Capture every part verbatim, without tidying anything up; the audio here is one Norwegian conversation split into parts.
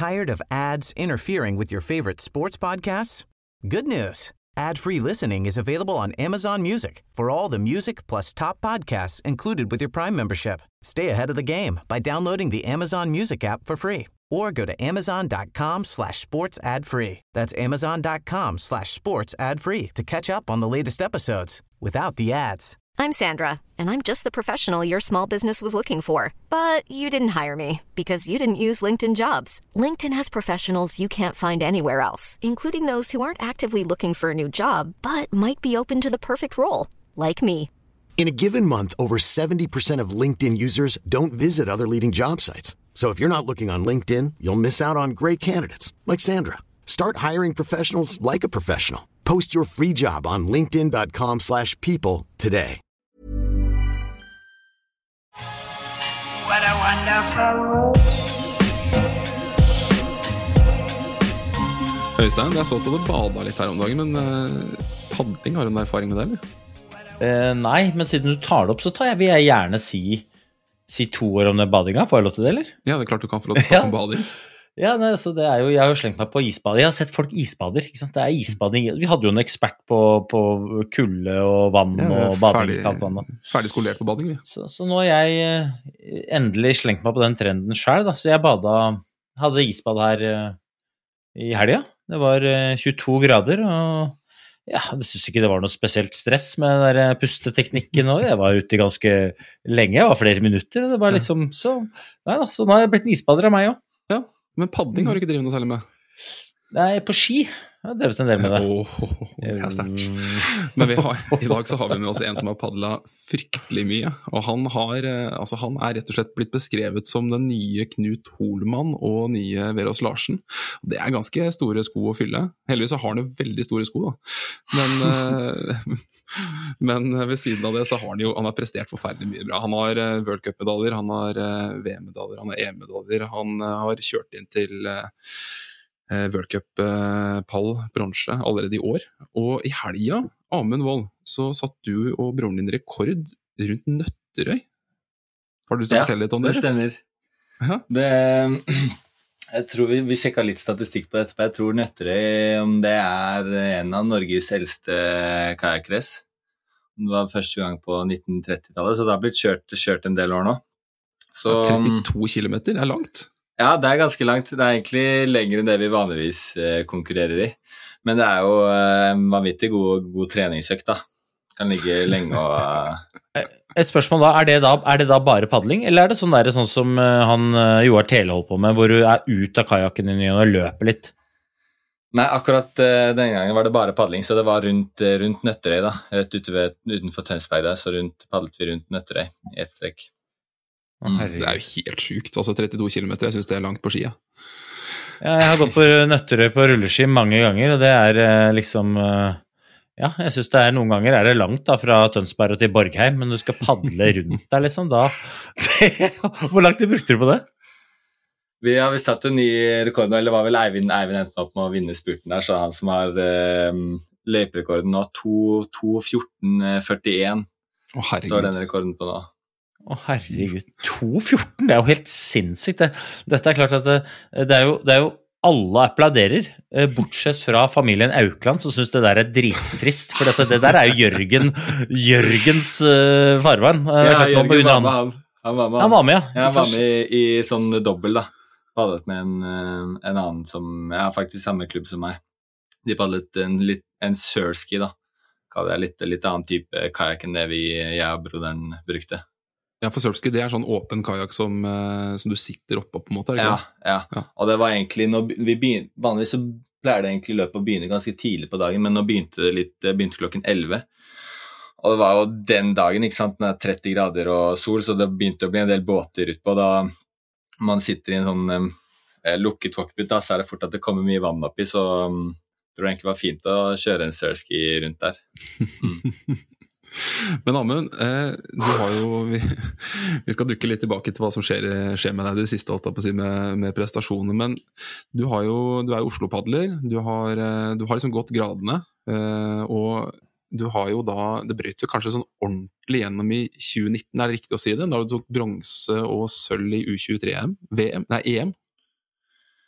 Tired of ads interfering with your favorite sports podcasts? Good news. Ad-free listening is available on Amazon Music for all the music plus top podcasts included with your Prime membership. Stay ahead of the game by downloading the Amazon Music app for free or go to amazon.com slash sports ad free. That's amazon.com slash sports ad free to catch up on the latest episodes without the ads. I'm Sandra, and I'm just the professional your small business was looking for. But you didn't hire me because you didn't use LinkedIn Jobs. LinkedIn has professionals you can't find anywhere else, including those who aren't actively looking for a new job, but might be open to the perfect role, like me. In a given month, over seventy percent of LinkedIn users don't visit other leading job sites. So if you're not looking on LinkedIn, you'll miss out on great candidates like Sandra. Start hiring professionals like a professional. Post your free job on linkedin.com slash people today. What a wonderful world. Øystein, jeg så at du hadde badet litt her om dagen, men uh, padding, har du en erfaring med det, eller? Uh, nei, men siden du tar det opp, så tar jeg, vil jeg gjerne si, si to år om den badinga. Får jeg lov til det, eller? Ja, det er klart du kan få lov til å snakke om bading. Ja, nei, så det er jo, jeg har jo slengt meg på isbader. Jeg har sett folk isbader, ikke sant? Det er isbading. Vi hadde jo en ekspert på, på kulde og vann ja, og bading. Ferdig, ferdig skolert på bading, vi. Så, så nå har jeg endelig slengt meg på den trenden selv, da. Så jeg bada, hadde isbad her i helga. Det var tjueto grader, og ja, jeg synes ikke det var noe spesielt stress med den der pusteteknikken, og jeg var ute ganske lenge, jeg var flere minutter, og det var liksom så, nei da, så nå har jeg blitt en isbader av meg også. Ja. Men padding har du ikke drevet noe særlig med? Nei, på ski. Jeg har drevet en del med det. Åh, oh, oh, det er sterkt. Men vi har, i dag så har vi med oss en som har paddlet fryktelig mye, og han, har, altså han er rett og slett blitt beskrevet som den nye Knut Holmann og nye Verås Larsen. Det er ganske store sko å fylle. Heldigvis så har han jo veldig store sko, da. Men, men ved siden av det så har han jo han har prestert forferdelig mye bra. Han har World Cup-medaljer, han har V M-medaljer, han har E M-medaljer, han har kjørt inn til World Cup-pall bronse allerede i år. Og i helga, Amund Wold, så satt du og broren din rekord rundt Nøtterøy. Har du lyst til å fortelle litt om det? Ja, det stemmer. Ja? Det, jeg tror vi, vi sjekket litt statistikk på dette, jeg tror Nøtterøy, om det er en av Norges eldste kajakres. Det var første gang på nitten tretti-tallet, så det har blitt kjørt, kjørt en del år nå. Så, ja, trettito kilometer er langt. Ja, det er ganske langt. Det er egentlig lenger enn det vi vanligvis eh, konkurrerer i. Men det er jo eh, vanvittig god, god treningsøkt da. Kan ligge lenge og... Uh... Et spørsmål da er, det da, er det da bare paddling, eller er det sånn, der, sånn som uh, han uh, Joar Tele holdt på med, hvor du er ut av kajakken din og løper litt? Nei, akkurat uh, denne gangen var det bare paddling, så det var rundt, uh, rundt Nøtterøy da. Rett ute ved, utenfor Tønsberg der, så rundt, padlet vi rundt Nøtterøy i et strekk. Mm. Det er jo helt sykt, altså trettito kilometer, jeg synes det er langt på skia. Ja, jeg har gått på Nøtterøy på rulleski mange ganger, og det er liksom, ja, jeg synes det er noen ganger er det langt da, fra Tønsberg til Borgheim, men du skal padle rundt der liksom, da, det, hvor langt brukte du på det? Vi har vi satt en ny rekord nå, eller det var vel Eivind, Eivind endte opp med å vinne spurten der, så han som har eh, løyperekorden nå, to fjorten førtien, Å, så er den rekorden på nå. Å herregud, to fjorten, det er jo helt sinnssykt det. Dette er klart at det, det, er jo, det er jo alle applauderer, bortsett fra familien Aukland, som synes det der er drittrist, for dette, det der er jo Jørgen, Jørgens uh, farvann. Ja, Jørgen var med han. Han var med, han var med, ja. Ja, han var med i, i sånn dobbel da. Padlet med en, en annen som, ja, faktisk samme klubb som meg. De padlet en, en surski da. Kaller jeg litt, litt annen type kajak enn det vi, jeg og broderen brukte. Ja, for surfski, det er sånn åpen kajak som, som du sitter oppe på en måte, er det ja, ikke? Ja, ja. Og det var egentlig, når vi begynte, vanligvis så pleier det egentlig løpet å begynne ganske tidlig på dagen, men nå begynte det litt, begynte klokken elleve. Og det var jo den dagen, ikke sant, med tretti grader og sol, så det begynte å bli en del båter ut på, da man sitter i en sånn um, lukket cockpit, da, så er det fort at det kommer mye vann oppi, så um, jeg tror det egentlig var fint å kjøre en surfski rundt der. Mm. Men Amund, eh, du har jo vi, vi skal dukke litt tilbake til hva som skjer, skjer med deg det siste holdt jeg på å si med, med prestasjoner, men du, har jo, du er jo Oslo-padler, du har, du har liksom gått gradene, eh, og du har jo da, det brøt jo kanskje sånn ordentlig gjennom i tjue nitten, er det riktig å si det, da du tok bronse og sølv i U tjuetre-E M, V M, nei E M?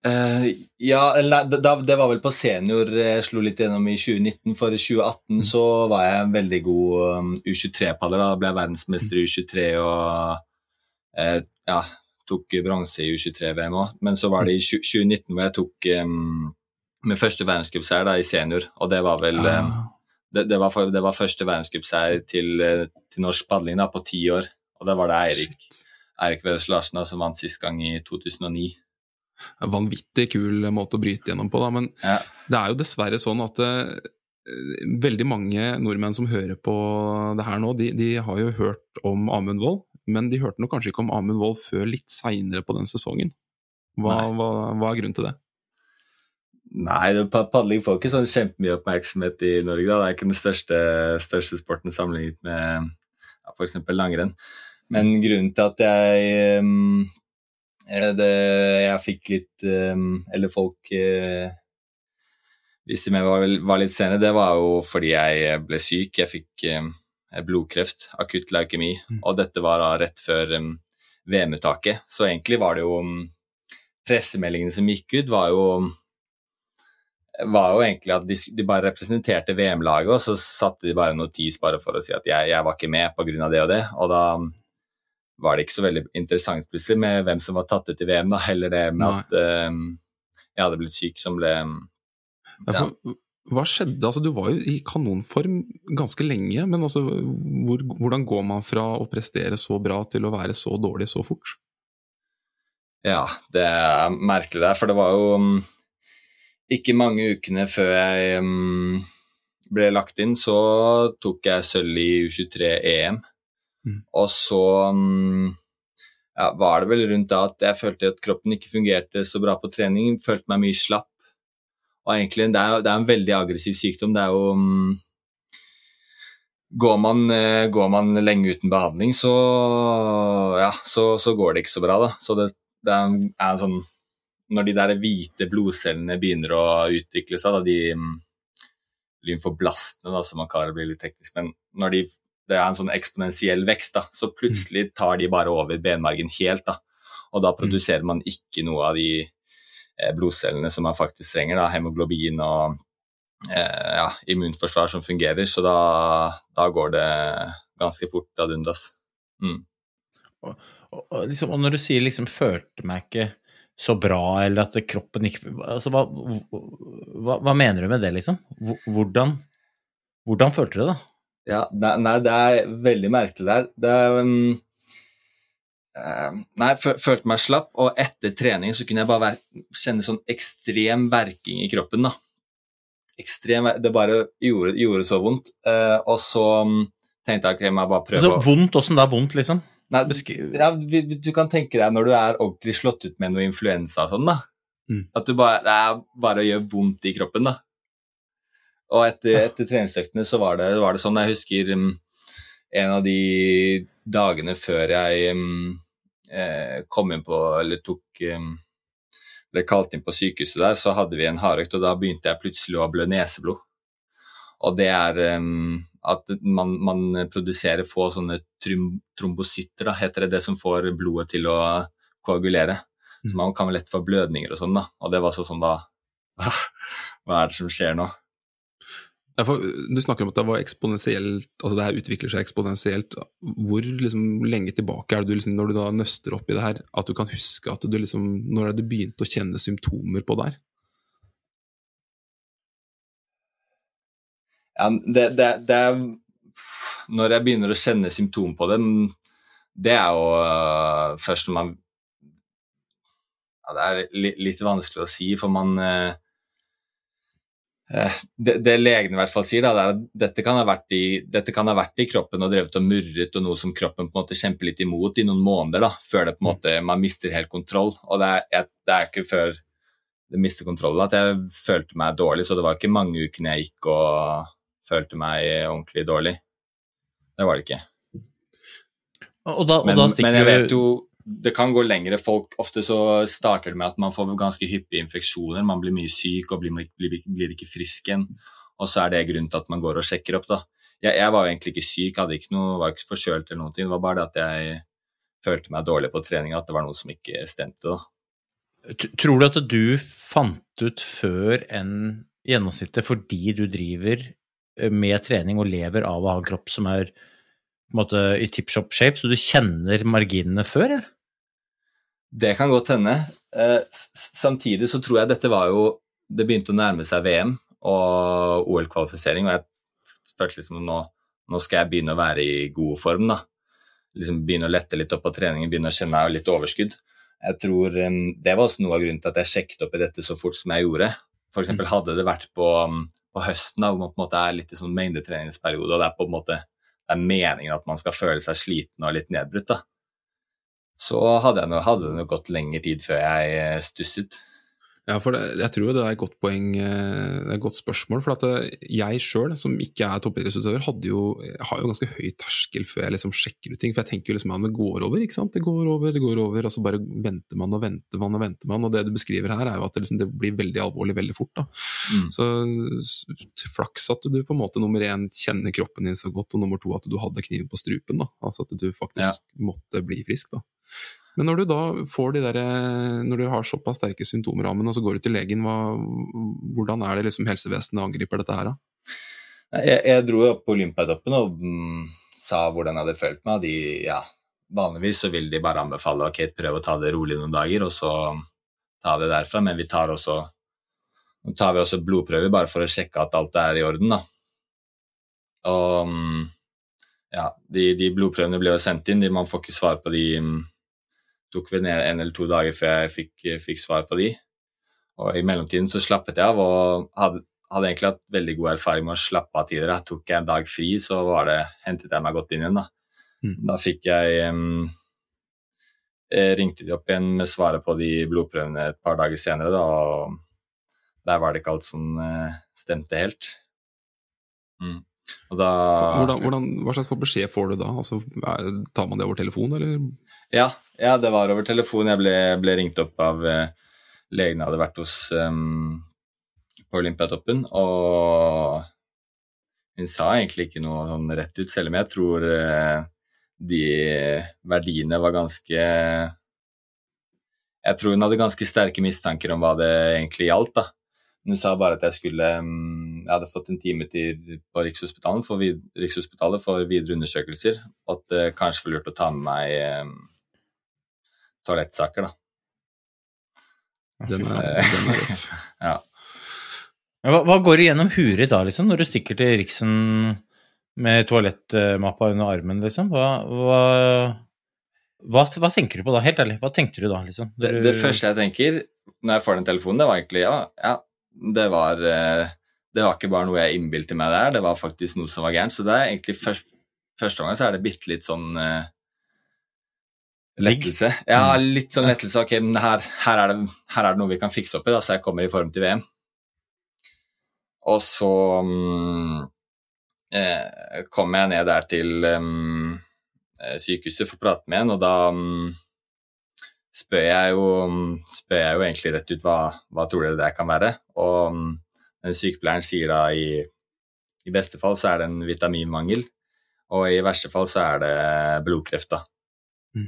Uh, ja, da, det var vel på senior jeg slo litt gjennom i tjue nitten. For i tjue atten mm. så var jeg en veldig god um, U tjuetre-padler. Da ble jeg verdensmester i U tjuetre og uh, ja, tok bronse i U tjuetre-V M også. Men så var det i tjue nitten hvor jeg tok um, min første verdenscupseier da i senior, og det var vel um, det, det, var for, det var første verdenscupseier til, til norsk padling da, på ti år, og det var det Eirik, Eirik Veders Larsen da, som vant sist gang i to tusen og ni. En vanvittig kul måte å bryte gjennom på da, men ja. Det er jo dessverre sånn at uh, veldig mange nordmenn som hører på det her nå, de, de har jo hørt om Amund Wold, men de hørte nok kanskje ikke om Amund Wold før litt senere på den sesongen. Hva, hva, hva er grunnen til det? Nei, padling får ikke sånn kjempemye oppmerksomhet i Norge da. Det er ikke den største, største sporten sammenlignet med ja, for eksempel langrenn. Men grunnen til at jeg um, det, jeg fikk litt um, eller folk uh, visste meg var, var litt senere, det var jo fordi jeg ble syk. Jeg fikk um, blodkreft, akutt leukemi, mm. og dette var da rett før um, V M-uttaket. Så egentlig var det jo um, pressemeldingene som gikk ut var jo var jo egentlig at de, de bare representerte V M-laget, og så satte de bare notis bare for å si at jeg, jeg var ikke med på grunn av det og det, og da var det ikke så veldig interessant plutselig med hvem som var tatt ut i V M da, heller det med Nei. At um, jeg hadde blitt syk som ble... Ja. Ja, for, hva skjedde? Altså, du var jo i kanonform ganske lenge, men altså, hvor, hvordan går man fra å prestere så bra til å være så dårlig så fort? Ja, det er merkelig der, for det var jo... Um, Ikke mange ukene før jeg um, ble lagt inn, så tok jeg sølv i U tjuetre-E M. Mm. Og så um, ja, var det vel rundt da at jeg følte at kroppen ikke fungerte så bra på trening, følte meg mye slapp. Og egentlig, det er, det er en veldig aggressiv sykdom. Det er jo... Um, går, man, uh, går man lenge uten behandling, så, ja, så, så går det ikke så bra da. Så det, det er en, er en sånn... Når de der hvite blodcellene begynner å utvikle seg, da, de lymfoblastene, da, som man kaller det, blir litt teknisk, men når de, det er en sånn eksponentiell vekst, da, så plutselig tar de bare over benmargen helt, da, og da produserer man ikke noe av de eh, blodcellene som man faktisk trenger, da, hemoglobin og eh, ja, immunforsvar som fungerer, så da, da går det ganske fort ad undas. Mm. Og, og, liksom, og når du sier liksom, følte meg ikke så bra, eller at kroppen ikke... Altså, hva, hva, hva mener du med det, liksom? Hvordan, hvordan følte du det, da? Ja, nei, det er veldig merkelig der. Det er... Um, uh, nei, jeg følte meg slapp, og etter trening så kunne jeg bare være, kjenne sånn ekstrem verking i kroppen, da. Ekstrem... Det bare gjorde, gjorde så vondt. Uh, og så um, tenkte jeg, ok, jeg må bare prøve altså, å... Vondt, hvordan det er vondt, liksom? Nei, ja, du kan tenke deg når du er ordentlig slått ut med noe influensa og sånn da, mm. at du bare, det er bare å gjøre vondt i kroppen da. Og etter, etter treningsøktene så var det, var det sånn, jeg husker um, en av de dagene før jeg um, eh, kom inn på, eller tok, um, ble kalt inn på sykehuset der, så hadde vi en hardøkt, og da begynte jeg plutselig å blø neseblod. Og det er... Um, at man, man produserer få sånne trombocytter, da, heter det, det som får blodet til å koagulere. Mm. Så man kan vel lett få blødninger og sånn da, og det var så sånn da, hva er det som skjer nå? Ja, for, du snakker om at det var eksponentielt, altså det her utvikler seg eksponentielt. Hvor liksom, lenge tilbake er det du, liksom, når du da nøster opp i det her, at du kan huske at du liksom, når er det du begynte å kjenne symptomer på det her? Ja, det, det, det er når jeg begynner å kjenne symptom på det, det er jo uh, først når man ja, det er litt, litt vanskelig å si, for man uh, det, det legen i hvert fall sier da, det er at dette kan ha vært i, dette kan ha vært i kroppen og drevet og murret, og noe som kroppen på en måte kjemper litt imot i noen måneder da, før det på en måte, man mister helt kontroll, og det er, det er ikke før det mister kontroll at jeg følte meg dårlig, så det var ikke mange ukene jeg gikk og følte meg ordentlig dårlig. Det var det ikke. Og da, og men, da men jeg vet jo, det kan gå lengre. Folk, ofte så starter det med at man får ganske hyppige infeksjoner, man blir mye syk og blir, blir, blir ikke frisk igjen, og så er det grunnen til at man går og sjekker opp da. Jeg, jeg var jo egentlig ikke syk, hadde ikke noe, var ikke forkjølt eller noe, det var bare det at jeg følte meg dårlig på trening, at det var noe som ikke stemte da. Tror du at du fant ut før enn gjennomsnittet fordi du driver med trening og lever av å ha en kropp som er på en måte i tip-top shape, så du kjenner marginene før, eller? Det kan godt hende. Eh, samtidig så tror jeg dette var jo, det begynte å nærme seg V M og O L-kvalifisering, og jeg følte liksom nå, nå skal jeg begynne å være i god form da. Liksom begynne å lette litt opp på treningen, begynne å kjenne litt overskudd. Jeg tror um, det var også noe av grunnen til at jeg sjekket opp i dette så fort som jeg gjorde. For eksempel hadde det vært på, um, på høsten, da, hvor man på en måte er litt i sånn mengdetreningsperiode, og det er på en måte det er meningen at man skal føle seg sliten og litt nedbrutt. Da. Så hadde, jeg noe, hadde det noe gått lengre tid før jeg stusset. Ja, for det, jeg tror det er et godt poeng, det er et godt spørsmål, for at jeg selv, som ikke er toppidrettsutøver, hadde jo, har jo ganske høy terskel før jeg liksom sjekker ut ting, for jeg tenker jo liksom at det går over, ikke sant? Det går over, det går over, og så bare venter man og venter man og venter man, og det du beskriver her er jo at det, liksom, det blir veldig alvorlig veldig fort da. Mm. Så flaks at du på en måte nummer en kjenner kroppen din så godt, og nummer to at du hadde kniven på strupen da, altså at du faktisk ja. Måtte bli frisk da. Men når du da får de der, når du har såpass sterke symptomer av, og så går du til legen, hva, hvordan er det liksom helsevesenet angriper dette her da? Jeg, jeg dro opp på Olympiatoppen og mm, sa hvordan jeg hadde følt meg. De, ja, vanligvis så vil de bare anbefale, ok, prøv å ta det rolig noen dager, og så ta det derfra, men vi tar også, tar vi også blodprøver bare for å sjekke at alt er i orden da. Og ja, de, de blodprøvene ble jo sendt inn, de, man får ikke svar på de tok vi ned en eller to dager før jeg fikk, fikk svar på de. Og i mellomtiden så slappet jeg av, og hadde, hadde egentlig hatt veldig god erfaring med å slappe av tidligere. Tok jeg en dag fri, så var det, hentet jeg meg godt inn igjen da. Mm. Da fikk jeg, um, jeg ringte de opp igjen med svaret på de blodprøvene et par dager senere da, og der var det ikke alt som uh, stemte helt. Mm. Og da, hvordan, hvordan, hva slags beskjed får du da? Altså, er, tar man det over telefon, eller? Ja, ja, det var over telefon. Jeg ble, ble ringt opp av eh, legen jeg hadde vært hos um, på Olympiatoppen, og hun sa egentlig ikke noe sånn rett ut, selv om jeg tror eh, de verdiene var ganske... Jeg tror hun hadde ganske sterke mistanker om hva det egentlig gjaldt da. Hun sa bare at jeg skulle, jeg hadde fått en time til på Rikshospitalet for, vid, Rikshospitalet for videre undersøkelser, og at det kanskje var lurt å ta med meg eh, toalettsaker da. Den er, den er røff. Ja. Hva, hva går du gjennom huret da, liksom, når du stikker til Riksen med toalettmappa under armen, liksom? Hva, hva, hva, hva tenker du på da, helt ærlig? Hva tenkte du da, liksom? Du... Det, det første jeg tenker, når jeg får den telefonen, det var egentlig, ja, ja, det var, det var ikke bare noe jeg innbilte meg der, det var faktisk noe som var gærent, så det er egentlig først, første gang så er det bitte litt sånn uh, lettelse. Ja, litt sånn lettelse, ok, men her, her, er det, her er det noe vi kan fikse opp i da, så jeg kommer i form til V M. Og så um, eh, kom jeg ned der til um, sykehuset for å prate med en, og da um, spør jeg, jo, spør jeg jo egentlig rett ut hva, hva tror dere det kan være. Og um, den sykepleieren sier da i, i beste fall så er det en vitaminmangel, og i verste fall så er det blodkreft da. Mm.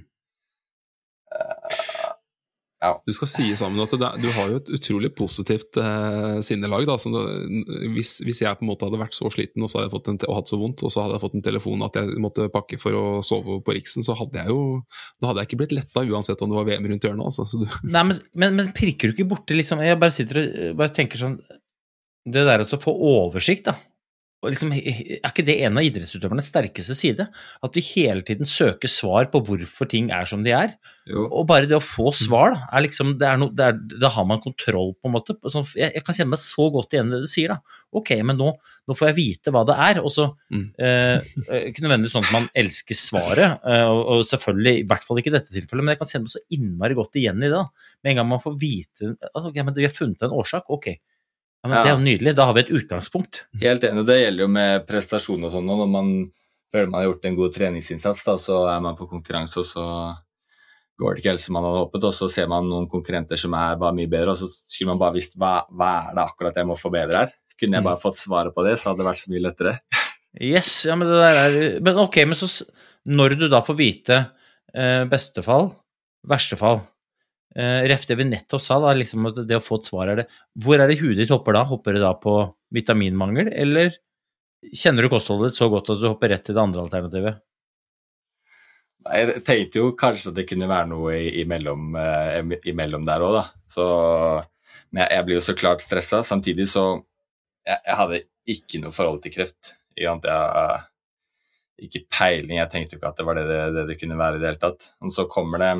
Uh, ja. Du skal si sammen at det, du har jo et utrolig positivt eh, sinnelag da, så hvis, hvis jeg på en måte hadde vært så sliten og, så hadde jeg fått en, og hatt så vondt, og så hadde jeg fått en telefon at jeg måtte pakke for å sove på Riksen, så hadde jeg jo, da hadde jeg ikke blitt letta uansett om det var V M rundt hjørnet altså, så du... Nei, men, men, men prikker du ikke borte liksom, jeg bare sitter og bare tenker sånn, det der å få oversikt da, og liksom, er ikke det en av idrettsutøvernes sterkeste side? At vi hele tiden søker svar på hvorfor ting er som de er. Jo. Og bare det å få svar, da, er liksom, det er no, det er, da har man kontroll på en måte. Sånn, jeg, jeg kan kjenne meg så godt igjen det du sier da. Ok, men nå, nå får jeg vite hva det er, og så mm. eh, ikke nødvendigvis sånn at man elsker svaret, eh, og, og selvfølgelig, i hvert fall ikke i dette tilfellet, men jeg kan kjenne meg så innmari godt igjen i det da. Med en gang man får vite, ok, men vi har funnet en årsak, ok. Ja, men det er jo nydelig, da har vi et utgangspunkt. Helt enig, det gjelder jo med prestasjon og sånn, og når man føler man har gjort en god treningsinnsats, da, så er man på konkurranse, og så går det ikke helt som man hadde håpet, og så ser man noen konkurrenter som er bare mye bedre, og så skulle man bare visst, hva, hva er det akkurat jeg må forbedre her? Kunne jeg bare fått svaret på det, så hadde det vært så mye lettere. Yes, ja, men det der er, men ok, men så når du da får vite eh, beste fall, verste fall, Uh, ref det vi nettopp sa da, liksom at det å få et svar er det. Hvor er det hudet ditt hopper da? Hopper det da på vitaminmangel, eller kjenner du kostholdet ditt så godt at du hopper rett til det andre alternativet? Nei, jeg tenkte jo kanskje at det kunne være noe imellom, uh, imellom der også da. Så, men jeg, jeg blir jo så klart stresset. Samtidig så jeg, jeg hadde ikke noe forhold til kreft. Jeg, jeg, ikke peiling, jeg tenkte jo ikke at det var det det, det, det kunne være i det hele tatt. Og så kommer det,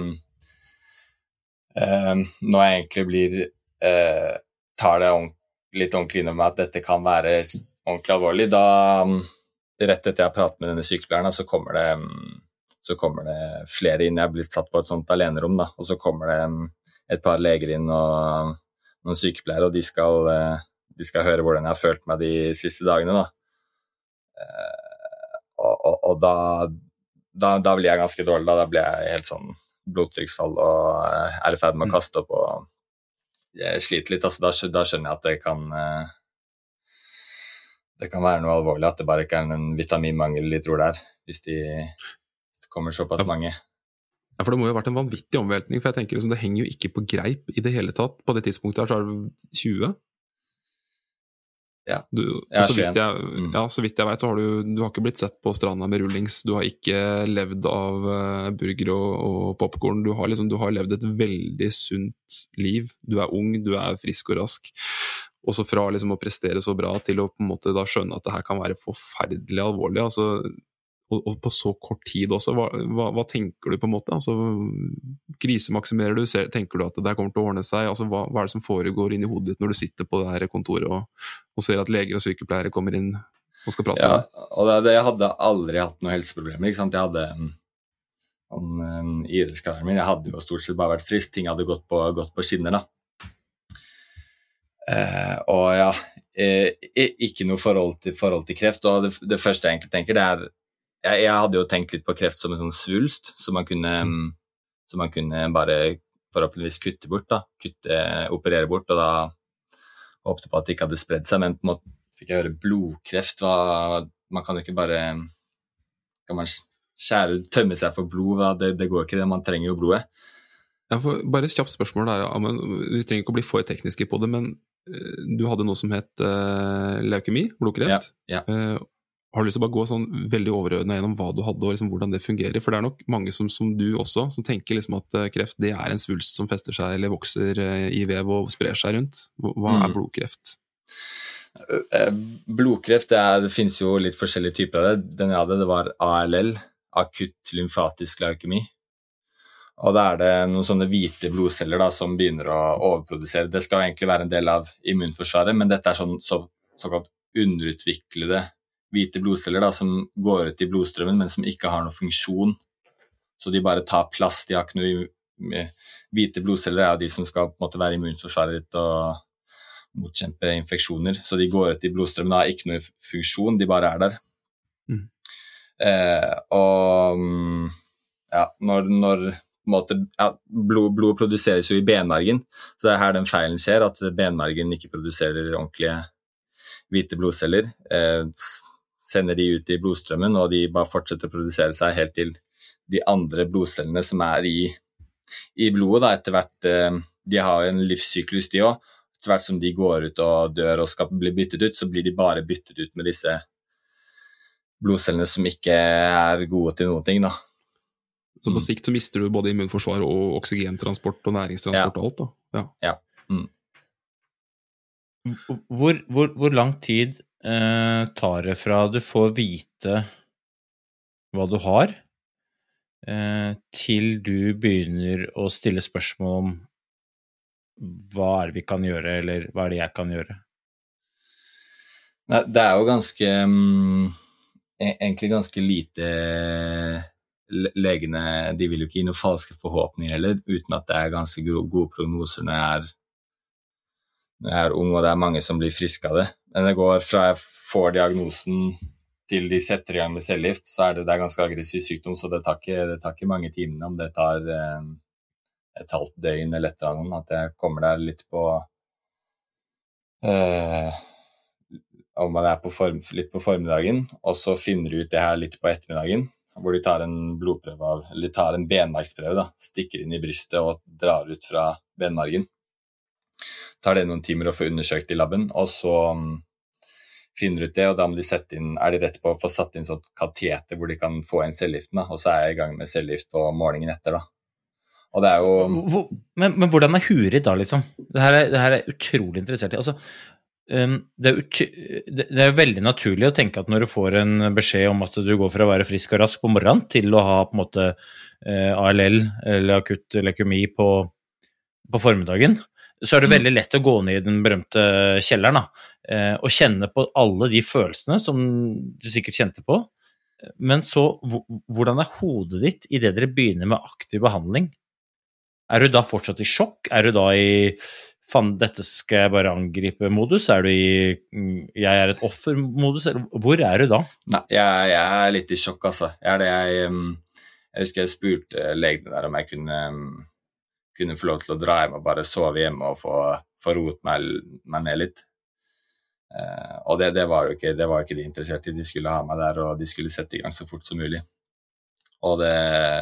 uh, når jeg egentlig blir, uh, tar det litt ordentlig inn over meg at dette kan være ordentlig alvorlig, da rett etter jeg har pratet med denne sykepleieren, så kommer det så kommer det flere inn. Jeg har blitt satt på et sånt alenerom, da, og så kommer det et par leger inn og noen sykepleiere, og de skal, de skal høre hvordan jeg har følt meg de siste dagene, da. Og, og, og da, da, da blir jeg ganske dårlig, da, da blir jeg helt sånn blodtrykksfall og er i ferd med å kaste opp, og jeg sliter litt, altså da, da skjønner jeg at det kan det kan være noe alvorlig, at det bare ikke er en vitaminmangel de tror det er, hvis de kommer såpass mange. Ja, for det må jo ha vært en vanvittig omveltning, for jeg tenker liksom, det henger jo ikke på greip i det hele tatt. På det tidspunktet her så er det tjue. Ja, du, ja, så, vidt jeg, mm. ja så vidt jeg vet så har du, du har ikke blitt sett på stranda med rullings, du har ikke levd av uh, burger og, og popcorn, du har, liksom, du har levd et veldig sunt liv, du er ung, du er frisk og rask. Og så fra liksom, å prestere så bra til å på en måte da skjønne at det her kan være forferdelig alvorlig, altså Og, og på så kort tid også, hva, hva, hva tenker du på en måte? Altså, krisemaksimerer du, ser, tenker du at det der kommer til å ordne seg? Altså, hva, hva er det som foregår inn i hodet ditt når du sitter på det her kontoret og, og ser at leger og sykepleiere kommer inn og skal prate ja, med deg? Ja, og det, det, jeg hadde aldri hatt noen helseproblemer, ikke sant? Jeg hadde en, en, en idrettskarrieren min, jeg hadde jo stort sett bare vært frisk, ting hadde gått på, gått på skinner, da. Eh, og ja, eh, ikke noe forhold til, forhold til kreft, og det, det første jeg egentlig tenker, det er Jeg, jeg hadde jo tenkt litt på kreft som en sånn svulst, som man kunne, mm. som man kunne bare forhåpentligvis kutte bort, da. Kutte, operere bort, og da håpte på at det ikke hadde spredd seg, men på en måte fikk jeg høre blodkreft, hva, man kan jo ikke bare, kan man skjære ut, tømme seg for blod, det, det går ikke det, man trenger jo blodet. Ja, for bare et kjapt spørsmål der, men vi trenger ikke å bli for tekniske på det, men uh, du hadde noe som het uh, leukemi, blodkreft. Ja, ja. Uh, Har du lyst til å bare gå sånn veldig overordnet gjennom hva du hadde og liksom hvordan det fungerer? For det er nok mange som, som du også, som tenker liksom at kreft det er en svulst som fester seg eller vokser i vev og sprer seg rundt. Hva er mm. blodkreft? Blodkreft, det, er, det finnes jo litt forskjellige typer av det. Den jeg hadde, det var A L L, akutt lymfatisk leukemi. Og da er det noen sånne hvite blodceller da, som begynner å overprodusere. Det skal egentlig være en del av immunforsvaret, men dette er sånn så, såkalt underutviklede hvite blodceller da, som går ut i blodstrømmen, men som ikke har noen funksjon. Så de bare tar plass, de har ikke noe hvite blodceller, er de som skal på en måte være immunforsvaret ditt og motkjempe infeksjoner. Så de går ut i blodstrømmen, har ikke noen funksjon, de bare er der. Mm. Eh, og ja, når, når på en måte, ja, blod, blod produseres jo i benmargen, så det er her den feilen skjer, at benmargen ikke produserer ordentlige hvite blodceller, eh, sender de ut i blodstrømmen, og de bare fortsetter å produsere seg helt til de andre blodcellene som er i, i blodet. Da, etter hvert, de har en livssyklus de også. Etter hvert som de går ut og dør og skal bli byttet ut, så blir de bare byttet ut med disse blodcellene som ikke er gode til noen ting. Da. Så på sikt så mister du både immunforsvar og oksygentransport og næringstransport ja. Og alt da? Ja. Ja. Mm. Hvor, hvor, hvor lang tid eh, tar det fra du får vite hva du har, eh, til du begynner å stille spørsmål om hva er det vi kan gjøre, eller hva er det jeg kan gjøre? Nei, det er jo ganske, um, egentlig ganske lite legene, de vil jo ikke gi noen falske forhåpninger heller, uten at det er ganske gode prognoser når jeg er når jeg er ung, og det er mange som blir friske av det. Men det går fra jeg får diagnosen til de setter i gang med cellegift, så er det, det er ganske aggressiv sykdom, så det tar ikke, det tar ikke mange timene, om det tar eh, et halvt døgn eller et eller annet, at jeg kommer der litt på eh, om det er på form, litt på formiddagen, og så finner du ut det her litt på ettermiddagen, hvor de tar en blodprøve av, eller de tar en benmargsprøve da, stikker inn i brystet og drar ut fra benmargen. Tar det noen timer å få undersøkt i labben, og så um, finner ut det, og da må de sette inn, er de rett på å få satt inn sånn kateter hvor de kan få inn cellegiften, da, og så er jeg i gang med cellegift på morgenen etter da. Og det er jo... Hvor, men, men hvordan er huret da, liksom? Det her er, det her er utrolig interessert i. Altså, um, det, er ut, det, det er veldig naturlig å tenke at når du får en beskjed om at du går fra å være frisk og rask på morgenen til å ha på en måte uh, A L L eller akutt leukemi på, på formiddagen, så er det veldig lett å gå ned i den berømte kjelleren da, uh, og kjenne på alle de følelsene som du sikkert kjente på. Men så, hvordan er hodet ditt i det dere begynner med aktiv behandling? Er du da fortsatt i sjokk? Er du da i, fan, dette skal jeg bare angripe modus? Er du i, jeg er et offer-modus? Hvor er du da? Nei, jeg, jeg er litt i sjokk, altså. Jeg er det, jeg, jeg husker jeg spurte legene der om jeg kunne, kunne få lov til å dra hjem og bare sove hjemme og få, få roet meg, meg ned litt. Uh, og det, det var jo ikke, det var ikke de interessert i. De skulle ha meg der, og de skulle sette i gang så fort som mulig. Og det...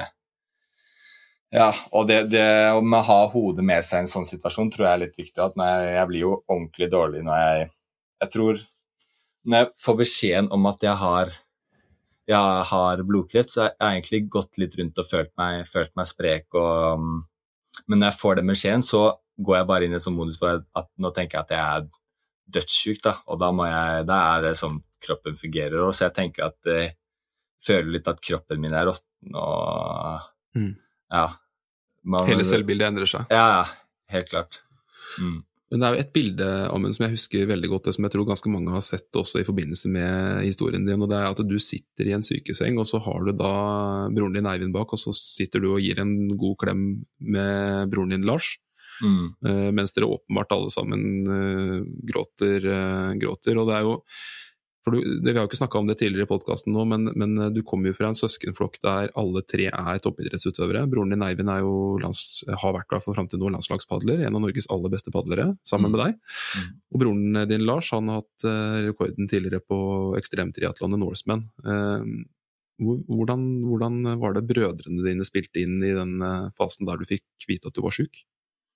Ja, og det, det med å ha hodet med seg i en sånn situasjon tror jeg er litt viktig, at jeg, jeg blir jo ordentlig dårlig når jeg, jeg tror, når jeg får beskjeden om at jeg har, jeg har blodkreft, så har jeg egentlig gått litt rundt og følt meg, følt meg sprek, og, men når jeg får den beskjeden, så går jeg bare inn i en sånn modus for at nå tenker jeg at jeg er dødssyk, da, og da, må jeg, da er det sånn kroppen fungerer, og så jeg tenker at jeg føler litt at kroppen min er råtten, og mm. ja, Man, hele selvbildet endrer seg. Ja, helt klart. Mm. Men det er jo et bilde, Amund, som jeg husker veldig godt, det som jeg tror ganske mange har sett også i forbindelse med historien din, og det er at du sitter i en sykeseng, og så har du da broren din Eivind bak, og så sitter du og gir en god klem med broren din Lars, mm. uh, mens dere åpenbart alle sammen uh, gråter, uh, gråter, og det er jo for du, det, vi har jo ikke snakket om det tidligere i podcasten nå, men, men du kommer jo fra en søskenflokk der alle tre er toppidrettsutøvere. Broren din Eivind er jo lands, har vært for frem til nå landslagspadler, en av Norges aller beste padlere, sammen mm. med deg. Mm. Og broren din Lars, han har hatt uh, rekorden tidligere på ekstremtriathlon i Norseman. Uh, hvordan, hvordan var det brødrene dine spilte inn i den uh, fasen der du fikk vite at du var syk?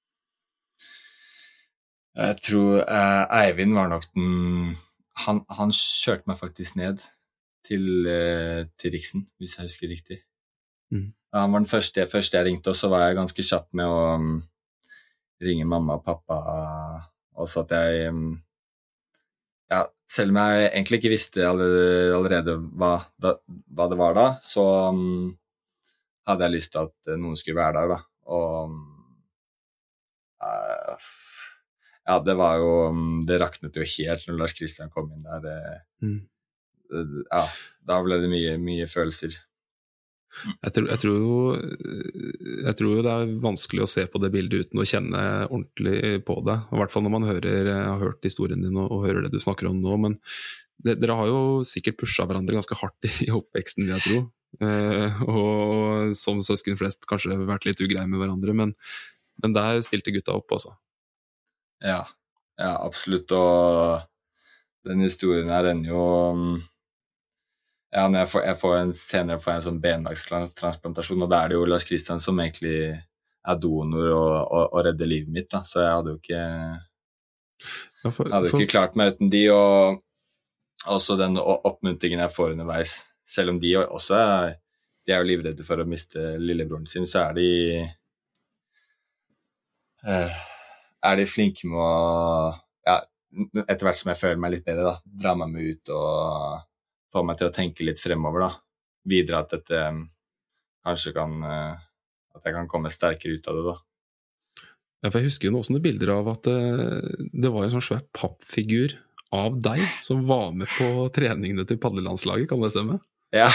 Jeg tror uh, Eivind var nok den... Han, han kjørte meg faktisk ned til, uh, til Riksen, hvis jeg husker riktig. Mm. Han var den første, første jeg ringte, og så var jeg ganske kjapp med å um, ringe mamma og pappa, uh, og så at jeg, um, ja, selv om jeg egentlig ikke visste allerede, allerede hva, da, hva det var da, så um, hadde jeg lyst til at noen skulle være der da, og uh, ja, det var jo, det raknet jo helt når Lars Christian kom inn der. Mm. Ja, da ble det mye, mye følelser. Jeg tror, jeg, tror jo, jeg tror jo det er vanskelig å se på det bildet uten å kjenne ordentlig på det. I hvert fall når man hører, har hørt historien din og, og hører det du snakker om nå. Men det, dere har jo sikkert pushet hverandre ganske hardt i oppveksten, vil jeg tro. Eh, og som søsken flest kanskje vært litt ugreie med hverandre, men, men der stilte gutta opp, altså. Ja, ja, absolutt, og den historien her ender jo, ja, når jeg får, jeg får en, senere får jeg en sånn benmargstransplantasjon, og da er det jo Lars Christian som egentlig er donor og, og, og redder livet mitt, da, så jeg hadde jo ikke, ja, for, jeg hadde for... ikke klart meg uten de, og også den oppmuntringen jeg får underveis, selv om de også er, de er jo livredde for å miste lillebroren sin, så er de... Uh, er de flinke med å, ja, etter hvert som jeg føler meg litt bedre, da, dra meg med ut og få meg til å tenke litt fremover, da. Videre at dette um, kanskje kan, uh, at jeg kan komme sterkere ut av det, da. Ja, for jeg husker jo også noen bilder av at uh, det var en sånn svær pappfigur av deg som var med på treningene til padlelandslaget, kan det stemme? Ja,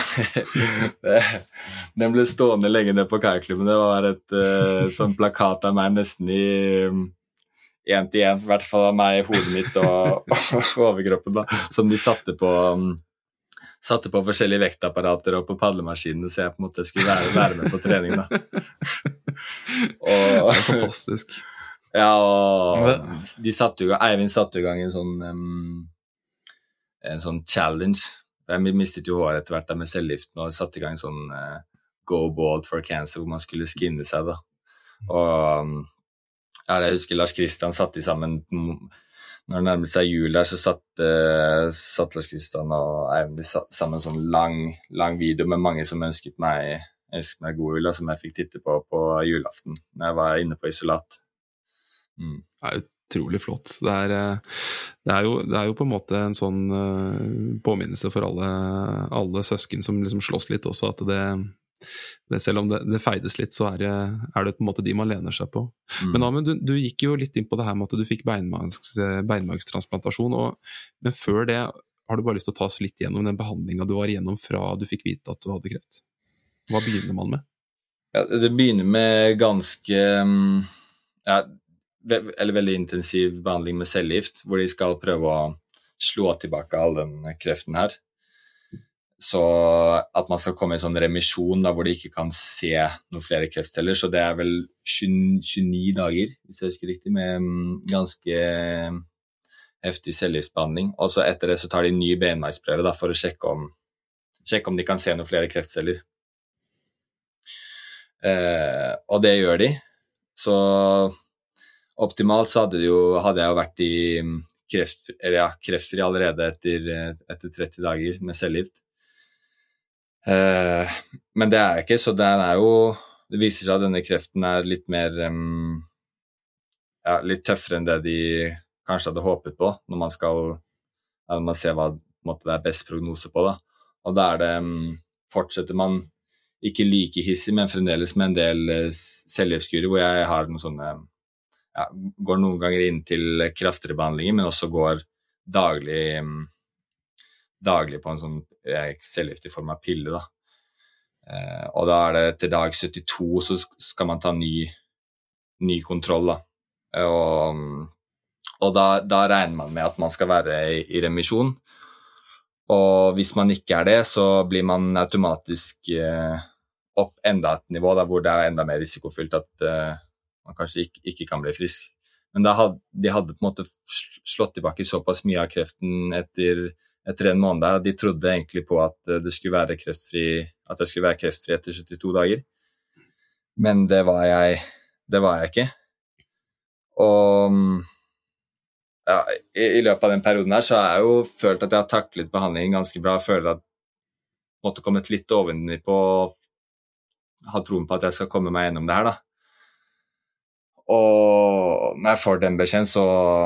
den ble stående lenge ned på kajakklubben. Det var et uh, sånn plakat av meg nesten i um, en til en, i hvert fall av meg i hodet mitt og, og overkroppen da, som de satte på um, satte på forskjellige vektapparater og på padlemaskinene, så jeg på en måte skulle være, være med på trening da. Og, det er fantastisk. Ja, og de satte jo, Eivind satte i gang en sånn um, en sånn challenge jeg mistet jo håret etter hvert da med selvgiften, og satte i gang sånn uh, Go Bald for Cancer, hvor man skulle skinne seg da. Og ja, jeg husker Lars Kristian satt i sammen, når det nærmet seg jul der, så satt, uh, satt Lars Kristian og Eivind sammen en sånn lang, lang video med mange som ønsket meg, ønsket meg god jul, som jeg fikk titte på på julaften, når jeg var inne på isolat. Mm. Det er utrolig flott. Det er, det, er jo, det er jo på en måte en sånn påminnelse for alle, alle søsken som liksom slåss litt også, at det, det selv om det, det feides litt, så er det, er det på en måte de man lener seg på. Mm. Men, Amund, du, du gikk jo litt inn på det her med at du fikk beinmargs, beinmargstransplantasjon, og, men før det har du bare lyst til å ta oss litt gjennom den behandlingen du var igjennom fra du fikk vite at du hadde kreft. Hva begynner man med? Ja, det begynner med ganske ja, eller veldig intensiv behandling med cellegift, hvor de skal prøve å slå tilbake all den kreften her. Så at man skal komme i en sånn remisjon da, hvor de ikke kan se noen flere kreftceller, så det er vel tjueni dager, hvis jeg husker riktig, med ganske heftig cellegiftbehandling. Og så etter det så tar de en ny benmargsprøve da, for å sjekke om, sjekke om de kan se noen flere kreftceller. Eh, og det gjør de. Så optimalt så hadde, jo, hadde jeg jo vært i kreft, eller ja, kreftfri allerede etter, etter tretti dager med cellegift. Uh, men det er jeg ikke, så den er jo, det viser seg at denne kreften er litt mer, um, ja, litt tøffere enn det de kanskje hadde håpet på, når man skal, ja, når man ser hva måte, det er best prognose på da. Og da er det, um, fortsetter man ikke like hissig, men fremdeles med en del uh, cellegiftkurer, hvor jeg har noen sånne Ja, går noen ganger inn til kraftigere behandlinger, men også går daglig, daglig på en sånn cellegift i form av pille. Da. Eh, og da er det til dag syttito, så skal man ta ny, ny kontroll. Da. Og, og da, da regner man med at man skal være i, i remisjon. Og hvis man ikke er det, så blir man automatisk eh, opp enda et nivå, da, hvor det er enda mer risikofylt at eh, man kanskje ikke, ikke kan bli frisk. Men da hadde, de hadde på en måte slått tilbake såpass mye av kreften etter, etter en måned der, at de trodde egentlig på at det skulle være kreftfri, at det skulle være kreftfri etter syttito dager. Men det var jeg, det var jeg ikke. Og ja, i, i løpet av den perioden her så har jeg jo følt at jeg har taklet behandlingen ganske bra. Jeg føler at jeg måtte kommet litt ovenpå og ha troen på at jeg skal komme meg gjennom det her da. Og når jeg får den beskjeden, så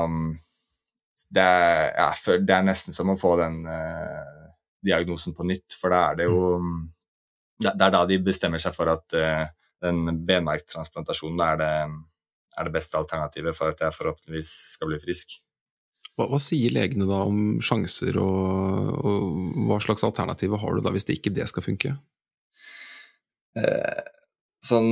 det er, ja, det er nesten som å få den uh, diagnosen på nytt, for da er det jo det er da de bestemmer seg for at uh, den benmargstransplantasjonen er det, er det beste alternativet for at jeg forhåpentligvis skal bli frisk. Hva, hva sier legene da om sjanser, og, og hva slags alternativer har du da hvis det ikke det skal funke? Uh, sånn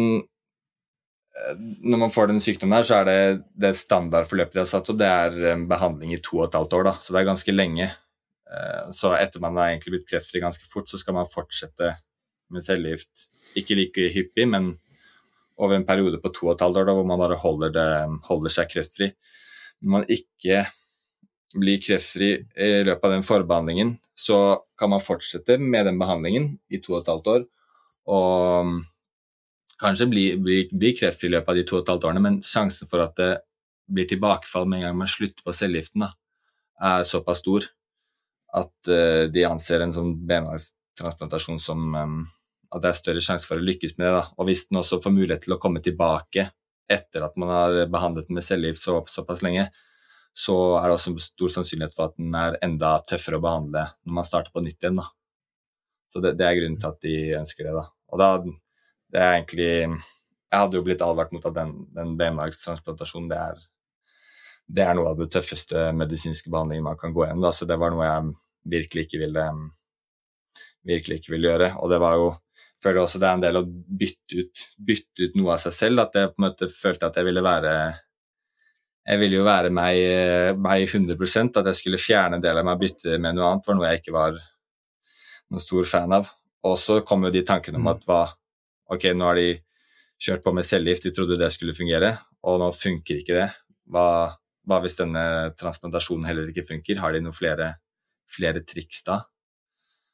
Når man får den sykdommen her, så er det det standardforløpet de har satt opp, det er behandling i to og et halvt år da, så det er ganske lenge. Så etter man har egentlig blitt kreftfri ganske fort, så skal man fortsette med cellegift, ikke like hyppig, men over en periode på to og et halvt år da, hvor man bare holder, det, holder seg kreftfri. Når man ikke blir kreftfri i løpet av den forbehandlingen, så kan man fortsette med den behandlingen i to og et halvt år, og kanskje blir, blir, blir kreftfri i løpet av de to og et halvt årene, men sjansen for at det blir tilbakefall med en gang man slutter på cellegiften da, er såpass stor at uh, de anser en sånn benmargstransplantasjon som um, at det er større sjanse for å lykkes med det. Da. Og hvis den også får mulighet til å komme tilbake etter at man har behandlet den med cellegift så, såpass lenge, så er det også stor sannsynlighet for at den er enda tøffere å behandle når man starter på nytt igjen. Da. Så det, det er grunnen til at de ønsker det. Da. Og da det er egentlig, jeg hadde jo blitt advart mot at den, den benmargstransplantasjonen, det er, det er noe av det tøffeste medisinske behandlingen man kan gå gjennom, da, så det var noe jeg virkelig ikke ville, virkelig ikke ville gjøre, og det var jo, jeg føler også det er en del å bytte ut, bytte ut noe av seg selv, at jeg på en måte følte at jeg ville være, jeg ville jo være meg, meg hundre prosent, at jeg skulle fjerne en del av meg og bytte med noe annet, var noe jeg ikke var noen stor fan av, og så kom jo de tankene om at hva ok, nå har de kjørt på med cellegift, de trodde det skulle fungere, og nå funker ikke det. Hva, hva hvis denne transplantasjonen heller ikke funker? Har de noen flere, flere triks da?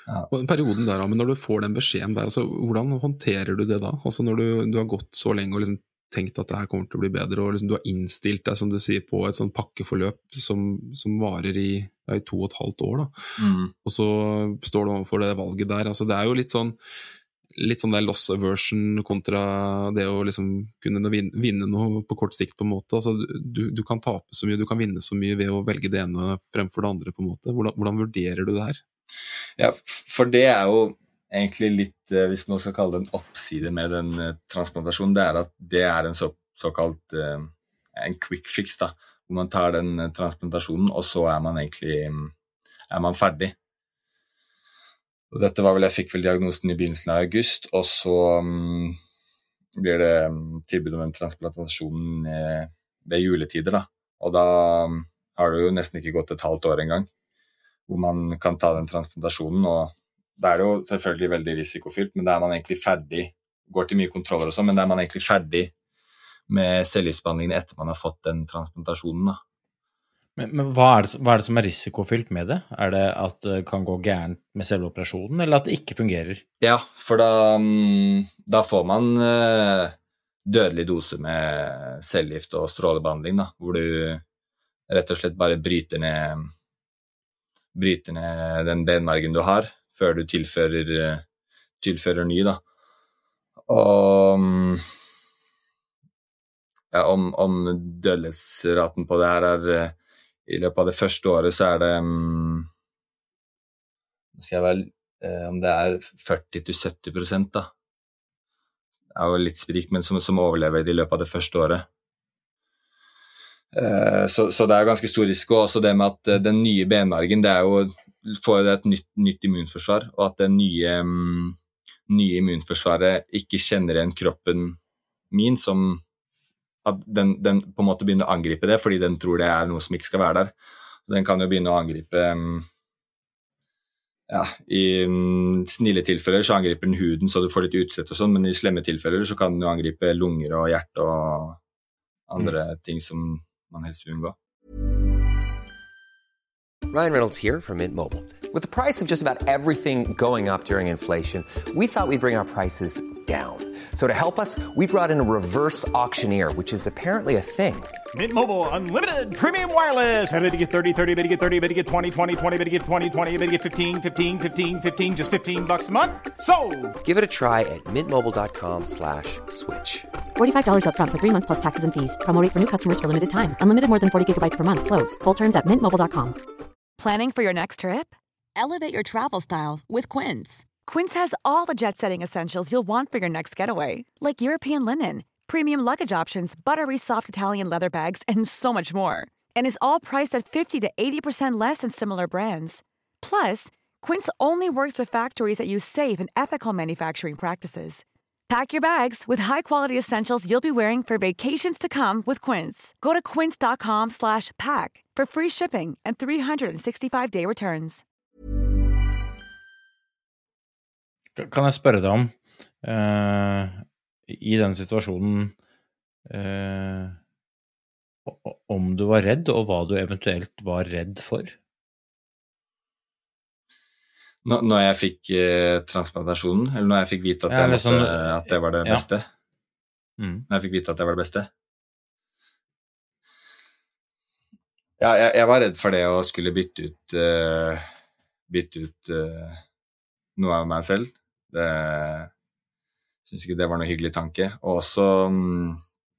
Ja. Og perioden der, men når du får den beskjeden der, altså, hvordan håndterer du det da? Altså når du, du har gått så lenge og liksom tenkt at det her kommer til å bli bedre, og liksom du har innstilt deg, som du sier, på et sånn pakkeforløp som, som varer i, ja, i to og et halvt år da. Mm. Og så står du overfor det valget der. Altså det er jo litt sånn litt sånn der loss aversion kontra det å liksom kunne vinne, vinne noe på kort sikt på en måte. Altså, du, du kan tape så mye, du kan vinne så mye ved å velge det ene fremfor det andre på en måte. Hvordan, hvordan vurderer du det her? Ja, for det er jo egentlig litt, hvis man skal kalle det en oppside med den transplantasjonen, det er at det er en så, såkalt en quick fix da, hvor man tar den transplantasjonen, og så er man egentlig er man ferdig. Og dette var vel, jeg fikk vel diagnosen i begynnelsen av august, og så um, blir det um, tilbud om en transplantasjon eh, ved juletider da. Og da um, har det jo nesten ikke gått et halvt år engang, hvor man kan ta den transplantasjonen, og det er jo selvfølgelig veldig risikofylt, men da er man egentlig ferdig, går til mye kontroller og sånn, men da er man egentlig ferdig med cellegiftbehandlingen etter man har fått den transplantasjonen da. Men, men hva, er det, hva er det som er risikofylt med det? Er det at det kan gå gærent med selve operasjonen, eller at det ikke fungerer? Ja, for da, da får man uh, dødelig dose med cellegift og strålebehandling, da, hvor du rett og slett bare bryter ned, bryter ned den benmargen du har, før du tilfører, tilfører ny, da. Og ja, om, om dødelighetsraten på det her er i løpet av det første året så er det um, skal jeg vel, eh, om det er førti til sytti prosent da. Det er jo litt sprikt, men som, som overlever i løpet av det første året. Eh, så, så det er ganske stor risiko. Også det med at den nye benmargen, det er jo får det et nytt, nytt immunforsvar, og at det nye, um, nye immunforsvaret ikke kjenner igjen kroppen min som at den, den på en måte begynner å angripe det, fordi den tror det er noe som ikke skal være der. Den kan jo begynne å angripe, ja, i snille tilfeller så angriper den huden så du får litt utslett og sånn, men i slemme tilfeller så kan den jo angripe lunger og hjerte og andre mm. ting som man helst vil unngå. Ryan Reynolds here from Mint Mobile. With the price of just about everything going up during inflation, we thought we'd bring our prices down. So to help us, we brought in a reverse auctioneer, which is apparently a thing. Mint Mobile Unlimited Premium Wireless. How to get thirty, thirty, how to get thirty, how to get twenty, twenty, twenty, how to get twenty, twenty, how to get fifteen, fifteen, fifteen, fifteen, just fifteen bucks a month? Sold! Give it a try at mintmobile.com slash switch. forty-five dollars up front for three months plus taxes and fees. Promo rate for new customers for limited time. Unlimited more than forty gigabytes per month. Slows full terms at mint mobile dot com. Planning for your next trip? Elevate your travel style with Quince. Quince has all the jet-setting essentials you'll want for your next getaway, like European linen, premium luggage options, buttery soft Italian leather bags, and so much more. And is all priced at fifty to eighty percent less than similar brands. Plus, Quince only works with factories that use safe and ethical manufacturing practices. Pack your bags with high-quality essentials you'll be wearing for vacations to come with Quince. Go to quince.com slash pack for free shipping and three sixty-five day returns. Kan jeg spørre deg om, uh, i den situasjonen, uh, om du var redd, og hva du eventuelt var redd for? Når, når jeg fikk uh, transplantasjonen, eller når jeg fikk vite at, ja, jeg måtte, sånn, at det var det beste? Ja. Mm. Når jeg fikk vite at det var det beste? Ja, jeg, jeg var redd for det å skulle bytte ut, uh, bytte ut uh, noe av meg selv. Det synes ikke det var noe hyggelig tanke. Og også, um,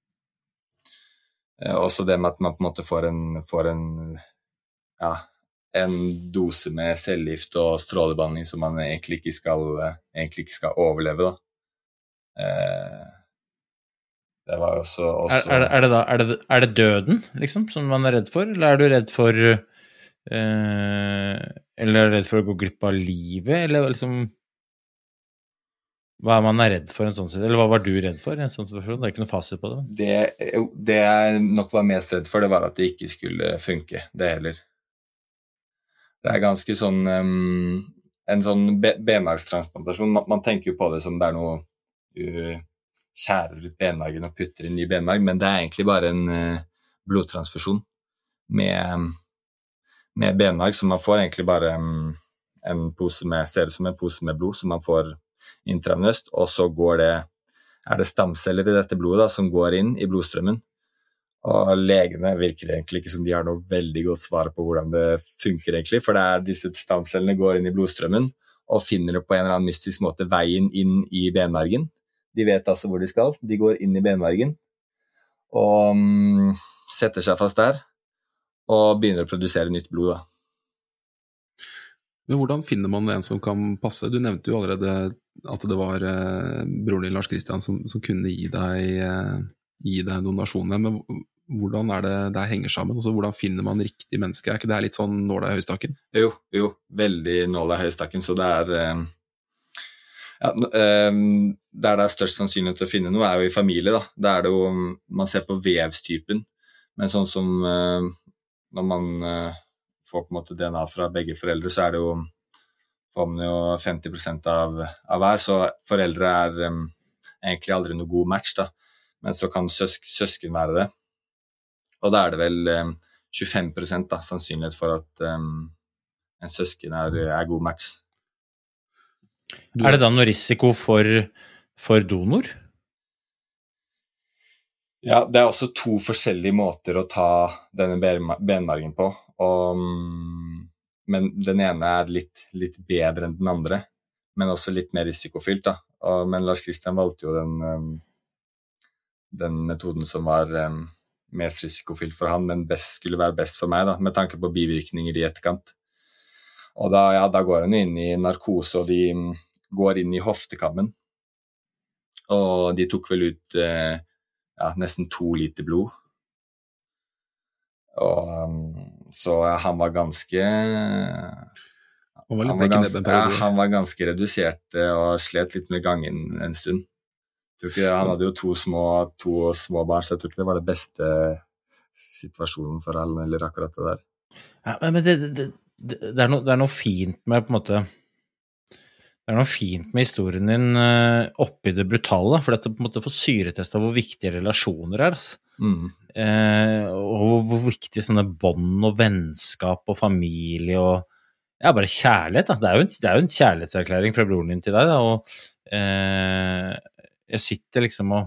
også det med at man på en måte får en, får en, ja, en dose med cellegift og strålebehandling som man egentlig ikke skal, egentlig ikke skal overleve. Da. Eh, det var også... også er, er, det, er, det da, er, det, er det døden, liksom, som man er redd for? Eller er du redd for... Eh, eller er du redd for å gå glipp av livet? Eller liksom... Hva er man er redd for en sånn situasjon? Eller hva var du redd for i en sånn situasjon? Det er ikke noe fasit på det. Det, det jeg nok var mest redd for, det var at det ikke skulle funke, det heller. Det er ganske sånn, um, en sånn benmargstransplantasjon, man, man tenker jo på det som det er noe, du skjærer ut benmargen og putter inn ny benmarg, men det er egentlig bare en uh, blodtransfusjon med, med benmarg, så man får egentlig bare um, en pose med, ser ut som en pose med blod som man får intravenøst, og så går det, er det stamceller i dette blodet da, som går inn i blodstrømmen. Og legene virker egentlig ikke som de har noe veldig godt svar på hvordan det funker egentlig, for det er disse stamcellene går inn i blodstrømmen og finner det på en eller annen mystisk måte veien inn i benmargen. De vet altså hvor de skal, de går inn i benmargen og um, setter seg fast der og begynner å produsere nytt blod da. Men hvordan finner man en som kan passe? Du nevnte jo allerede at det var eh, broren din Lars Christian som, som kunne gi deg, eh, gi deg donasjoner, men hvordan er det det henger sammen? Altså, hvordan finner man riktig menneske? Er ikke det litt sånn nåla i høystakken? Jo, jo, veldig nåla i høystakken, så det er eh, ja, eh, der det er størst sannsynlighet til å finne noe er jo i familie da. Der er det jo, man ser på vevstypen, men sånn som eh, når man eh, får på en måte D N A fra begge foreldre, så er det jo, får man jo femti prosent av, av hver, så foreldre er um, egentlig aldri noe god match da, men så kan søsk, søsken være det. Og da er det vel um, tjuefem prosent da, sannsynlighet for at um, en søsken er, er god match. Du... Er det da noe risiko for, for donor? Ja, det er også to forskjellige måter å ta denne benmargen på, og, men den ene er litt, litt bedre enn den andre, men også litt mer risikofylt da. Og, men Lars Christian valgte jo den, den metoden som var mest risikofylt for han, men best, skulle være best for meg da, med tanke på bivirkninger i etterkant. Og da, ja, da går han inn i narkose, og de går inn i hoftekammen, og de tok vel ut eh, ja, nesten to liter blod. Og um, så han var ganske han var, han, var ganske ja, han var ganske redusert og slet litt med gangen en stund. Jeg tror ikke, han hadde jo to små, to små barn, så jeg tror ikke det var det beste situasjonen for han, eller akkurat det der. Ja, men det, det, det, det, er noe, det er noe fint med på en måte Det er noe fint med historien din uh, oppi det brutale, for dette på en måte får syretest av hvor viktige relasjoner er. Altså. Mm. Uh, og hvor, hvor viktige sånne bånd og vennskap og familie og ja, bare kjærlighet. Da. Det er jo en, det er jo en kjærlighetserklæring fra broren din til deg, da, og uh, jeg sitter liksom og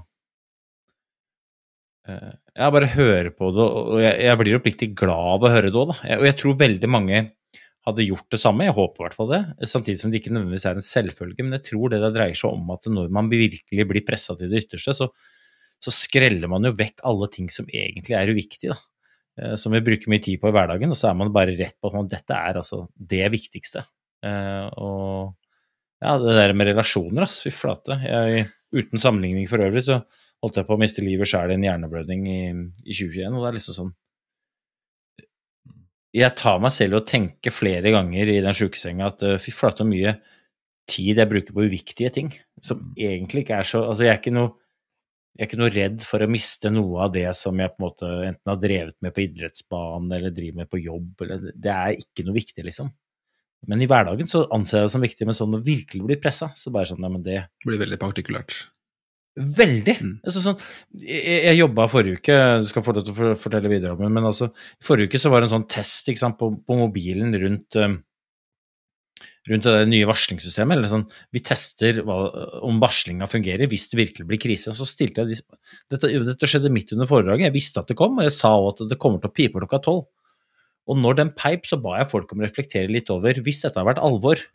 uh, jeg bare hører på det, og jeg, jeg blir oppriktig glad av å høre det også, da. Jeg, og jeg tror veldig mange hadde gjort det samme, jeg håper i hvert fall det, samtidig som det ikke nødvendigvis er en selvfølge, men jeg tror det det dreier seg om at når man virkelig blir presset til det ytterste, så, så skreller man jo vekk alle ting som egentlig er uviktige, da. Som vi bruker mye tid på i hverdagen, og så er man bare rett på at man, dette er altså det viktigste. Og ja, det der med relasjoner, ass, fy flate. Jeg, uten sammenligning for øvrig, så holdt jeg på å miste livet selv i en hjerneblødning i, i tjue tjueen, og det er liksom sånn, jeg tar meg selv og tenker flere ganger i den sykesenga at fy flate hvor mye tid jeg bruker på uviktige ting, som egentlig ikke er så, altså jeg er ikke noe, jeg er ikke noe redd for å miste noe av det som jeg på en måte enten har drevet med på idrettsbanen, eller driver med på jobb, eller, det er ikke noe viktig liksom. Men i hverdagen så anser jeg det som viktig, men sånn å virkelig bli presset, så bare sånn, ja, men det blir veldig partikulært. Veldig. Mm. Altså, sånn, jeg, jeg jobbet forrige uke, du skal få det til å fortelle videre om det, men altså, forrige uke så var det en sånn test ikke sant, på, på mobilen rundt, um, rundt det nye varslingssystemet, eller sånn, vi tester hva, om varslingen fungerer hvis det virkelig blir krise, og så stilte jeg, dette, dette skjedde midt under foredraget, jeg visste at det kom, og jeg sa også at det kommer til å pipe klokka tolv, og når den peip, så ba jeg folk om å reflektere litt over, hvis dette har vært alvor,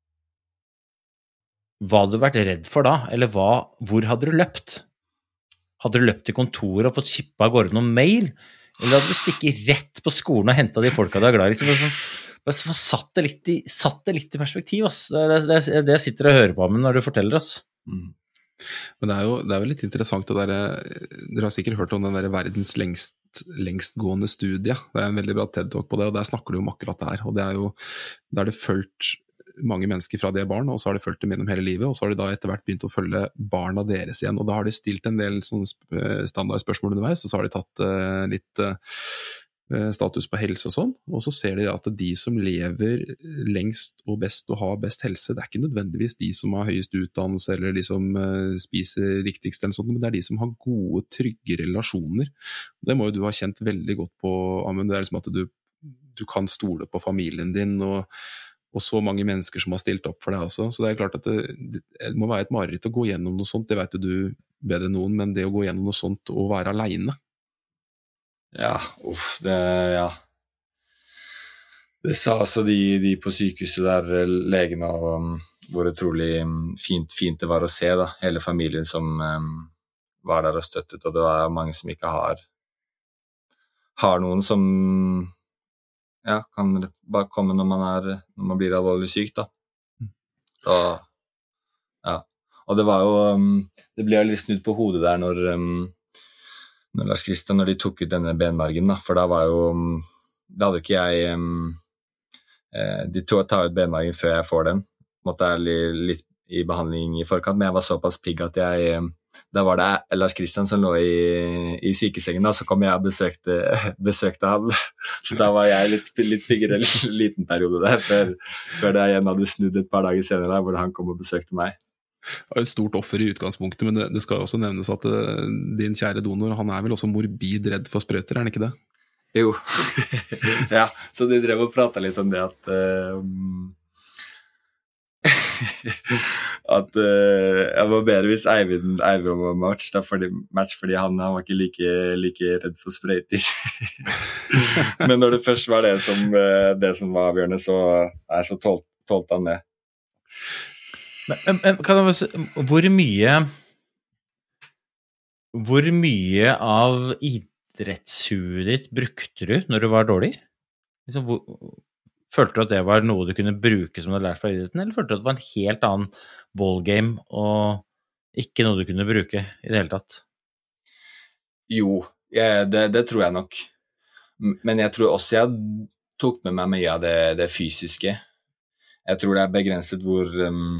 hva hadde du vært redd for da? Eller hva, hvor hadde du løpt? Hadde du løpt til kontoret og fått kippa av gårde noen mail? Eller hadde du stikket rett på skolen og hentet de folka du er glad i? Liksom, bare, bare satt, det litt i, satt det litt i perspektiv, ass. Det er det, det jeg sitter og hører på med når du forteller oss. Mm. Men det er jo det er jo litt interessant det der, dere har sikkert hørt om den der verdens lengst, lengstgående studie. Det er en veldig bra TED-talk på det, og der snakker du om akkurat det her. Og det er jo, der er det følt mange mennesker fra de er barn, og så har de fulgt dem gjennom hele livet, og så har de da etter hvert begynt å følge barna deres igjen, og da har de stilt en del standardspørsmål underveis, og så har de tatt uh, litt uh, status på helse og sånn, og så ser de at de som lever lengst og best og har best helse, det er ikke nødvendigvis de som har høyest utdannelse, eller de som uh, spiser riktigst eller sånt, men det er de som har gode, trygge relasjoner. Det må jo du ha kjent veldig godt på, Amund, det er liksom at du, du kan stole på familien din, og og så mange mennesker som har stilt opp for deg også, så det er klart at det, det må være et mareritt å gå gjennom noe sånt, det vet jo du bedre enn noen, men det å gå gjennom noe sånt og være alene. Ja, uff, det, ja. Det sa altså de, de på sykehuset der, legene, og um, hvor utrolig fint, fint det var å se da, hele familien som um, var der og støttet, og det var mange som ikke har har noen som ja, kan bare komme når man, er, når man blir alvorlig syk da. Og, ja. Og det var jo, um, det ble litt snudd på hodet der når, um, når Lars Christian, når de tok ut denne benmargen da, for da var jo, um, da hadde ikke jeg, um, eh, de to tar ut benmargen før jeg får den, måtte jeg litt, litt i behandling i forkant, men jeg var såpass pigg at jeg, um, da var det Lars Christian som lå i, i sykesengen da, så kom jeg og besøkte, besøkte ham, så da var jeg litt, litt piggere en liten periode der, før, før det igjen hadde snudd et par dager senere der, hvor han kom og besøkte meg. Det er et stort offer i utgangspunktet, men det, det skal også nevnes at uh, din kjære donor, han er vel også morbid redd for sprøyter, er han ikke det? Jo, ja, så de drev og pratet litt om det at uh, at uh, jeg var bedre hvis Eivind, Eivind var match, da, fordi, match fordi han, han var ikke like, like redd for sprøyter. Men når det først var det som, uh, det som var avgjørende, så, nei, så tålte, tålte han det. Men, men kan jeg bare si, hvor mye hvor mye av idrettshuet ditt brukte du når du var dårlig? Liksom, hvor, følte du at det var noe du kunne bruke som du hadde lært fra idretten, eller følte du at det var en helt annen ballgame og ikke noe du kunne bruke i det hele tatt? Jo, jeg, det, det tror jeg nok. Men jeg tror også jeg tok med meg mye av det, det fysiske. Jeg tror det er begrenset hvor, um,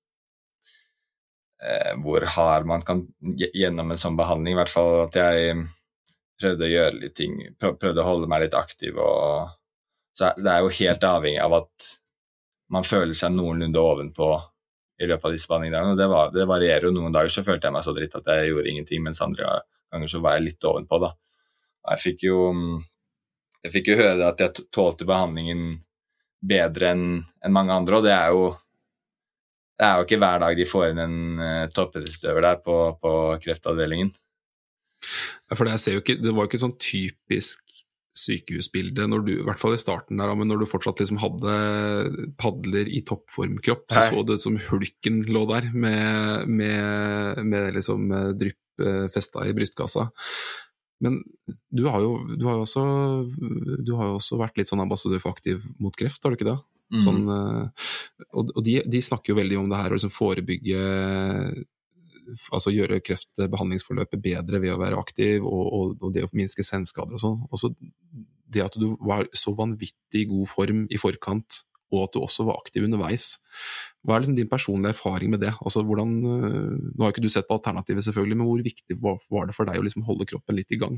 eh, hvor hard man kan gjennom en sånn behandling. I hvert fall at jeg prøvde å gjøre litt ting, prøvde å holde meg litt aktiv og så det er jo helt avhengig av at man føler seg noenlunde ovenpå i løpet av disse behandlingene, og det, var, det varierer jo. Noen dager så følte jeg meg så dritt at jeg gjorde ingenting, mens andre ganger så var jeg litt ovenpå da. Jeg fikk jo, jeg fikk jo høre at jeg tålte behandlingen bedre enn, enn mange andre, og det er jo, det er jo ikke hver dag de får inn en uh, toppidrettsutøver der på, på kreftavdelingen. Ja, for det, jeg ser jo ikke, det var jo ikke sånn typisk sykehusbildet, når du, i hvert fall i starten der, men når du fortsatt liksom hadde padler i toppformkropp, så så det ut som hulken lå der, med, med, med liksom drypp festet i brystkassa. Men du har jo, du har jo også, du har jo også vært litt sånn ambassadør for Aktiv mot kreft, har du ikke det? Mm. Sånn, og og de, de snakker jo veldig om det her, å liksom forebygge, altså gjøre kreftbehandlingsforløpet bedre ved å være aktiv, og, og, og det å minske senskader og sånn. Også det at du var så vanvittig i god form i forkant, og at du også var aktiv underveis. Hva er liksom din personlige erfaring med det? Altså, hvordan, nå har ikke du sett på alternativet selvfølgelig, men hvor viktig var, var det for deg å liksom holde kroppen litt i gang?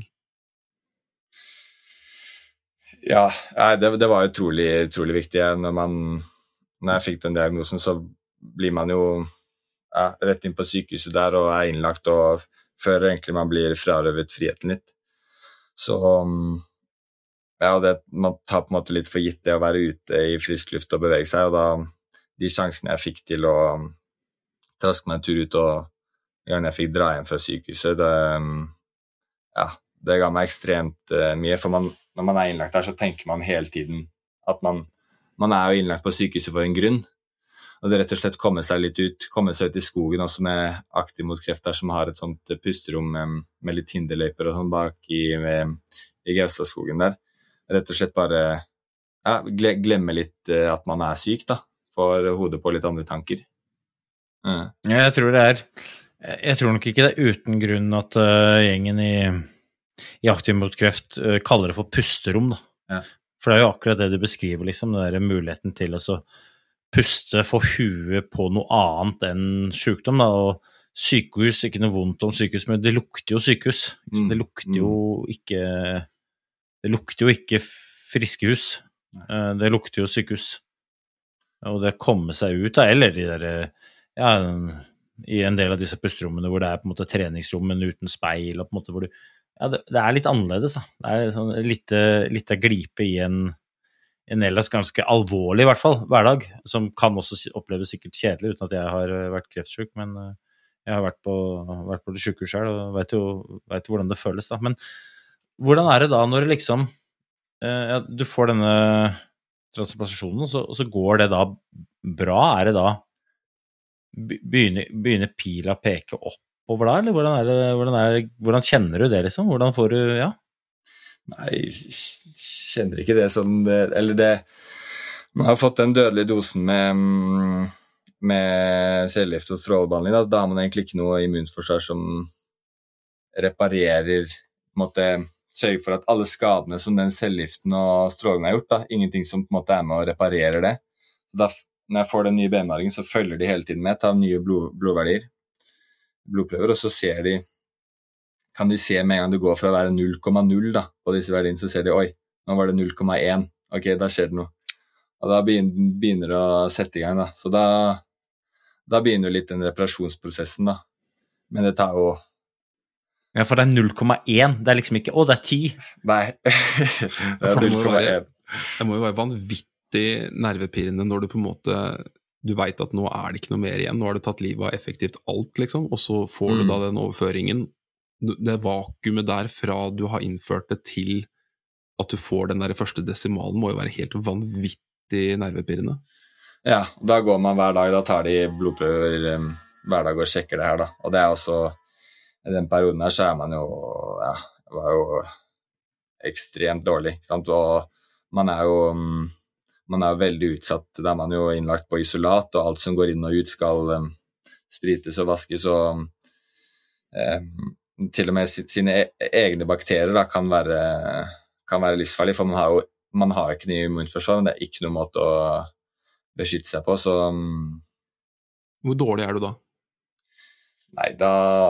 Ja, det, det var utrolig, utrolig viktig. Når, man, når jeg fikk den diagnosen, så blir man jo ja, rett inn på sykehuset der og er innlagt, og før egentlig man blir frarøvet friheten litt. Så ja, det, man tar på en måte litt for gitt det å være ute i frisk luft og bevege seg, og da de sjansene jeg fikk til å traske meg en tur ut, og gjerne jeg fikk dra hjem fra sykehuset, det, ja, det ga meg ekstremt uh, mye, for man, når man er innlagt der, så tenker man hele tiden at man, man er jo innlagt på sykehuset for en grunn, og det rett og slett komme seg litt ut, komme seg ut i skogen også med Aktiv mot kreft der, som har et sånt pusterom med, med litt hinderløyper og sånn bak i, med, i Gaustadskogen der. Rett og slett bare ja, glemme litt uh, at man er syk da, får hodet på litt andre tanker. Mm. Ja, jeg tror det er, jeg tror nok ikke det er uten grunn at uh, gjengen i, i Aktiv mot kreft uh, kaller det for pusterom da. Ja. For det er jo akkurat det du beskriver, liksom, den der muligheten til å så puste for huet på noe annet enn sykdom da, og sykehus, ikke noe vondt om sykehus, men det lukter jo sykehus. Mm. Det lukter jo ikke, det lukter jo ikke friskehus. Det lukter jo sykehus. Og det kommer seg ut da, eller de der, ja, i en del av disse pusterommene hvor det er på en måte treningsrom, men uten speil, og på en måte hvor du, ja, det, det er litt annerledes da. Det er sånn litt, litt av glipe i en en ellers ganske alvorlig I hvert fall, hverdag, som kan også oppleves sikkert kjedelig, uten at jeg har vært kreftsyk, men jeg har vært på, vært på det sykehus selv, og vet jo, vet jo hvordan det føles da. Men hvordan er det da når det liksom, ja, du får denne transplantasjonen, og så, og så går det da bra? Er det da, begynner, begynner pila å peke oppover da, eller hvordan, er det, hvordan, er, hvordan kjenner du det liksom? Hvordan får du, ja? Nei, kjenner ikke det som det, eller det, man har fått den dødelige dosen med, med cellegift og strålebehandling, da, da har man egentlig ikke noe immunforsvar som reparerer, på en måte sørger for at alle skadene som den cellegiften og strålingen har gjort, da, ingenting som på en måte er med og reparerer det. Da, når jeg får den nye benmargen, så følger de hele tiden med, tar nye blod, blodverdier, blodprøver, og så ser de, kan de se med en gang du går fra å være null komma null da, på disse verdiene, så ser de, oi, nå var det null komma én, ok, da skjer det noe. Og da begynner, begynner det å sette i gang da, så da, da begynner litt den reparasjonsprosessen da, men det tar jo... Ja, for det er null komma én, det er liksom ikke, å, det er ti. Nei, det er null komma én. Det må jo være vanvittig nervepirrende når du på en måte, du vet at nå er det ikke noe mer igjen, nå har du tatt livet av effektivt alt liksom, og så får mm. du da den overføringen, det vakuumet der fra du har innført det til at du får den der første desimalen må jo være helt vanvittig nervepirrende. Ja, da går man hver dag, da tar de blodprøver um, hver dag og sjekker det her da, og det er også, i den perioden her så er man jo, ja, var jo ekstremt dårlig, ikke sant? Og man er jo um, man er veldig utsatt, da er man jo innlagt på isolat, og alt som går inn og ut skal um, sprites og vaskes, og um, til og med sine egne bakterier da, kan, være, kan være livsfarlig, for man har jo man har ikke noe immunforsvar, men det er ikke noen måte å beskytte seg på, så... Um, Hvor dårlig er du da? Nei, da...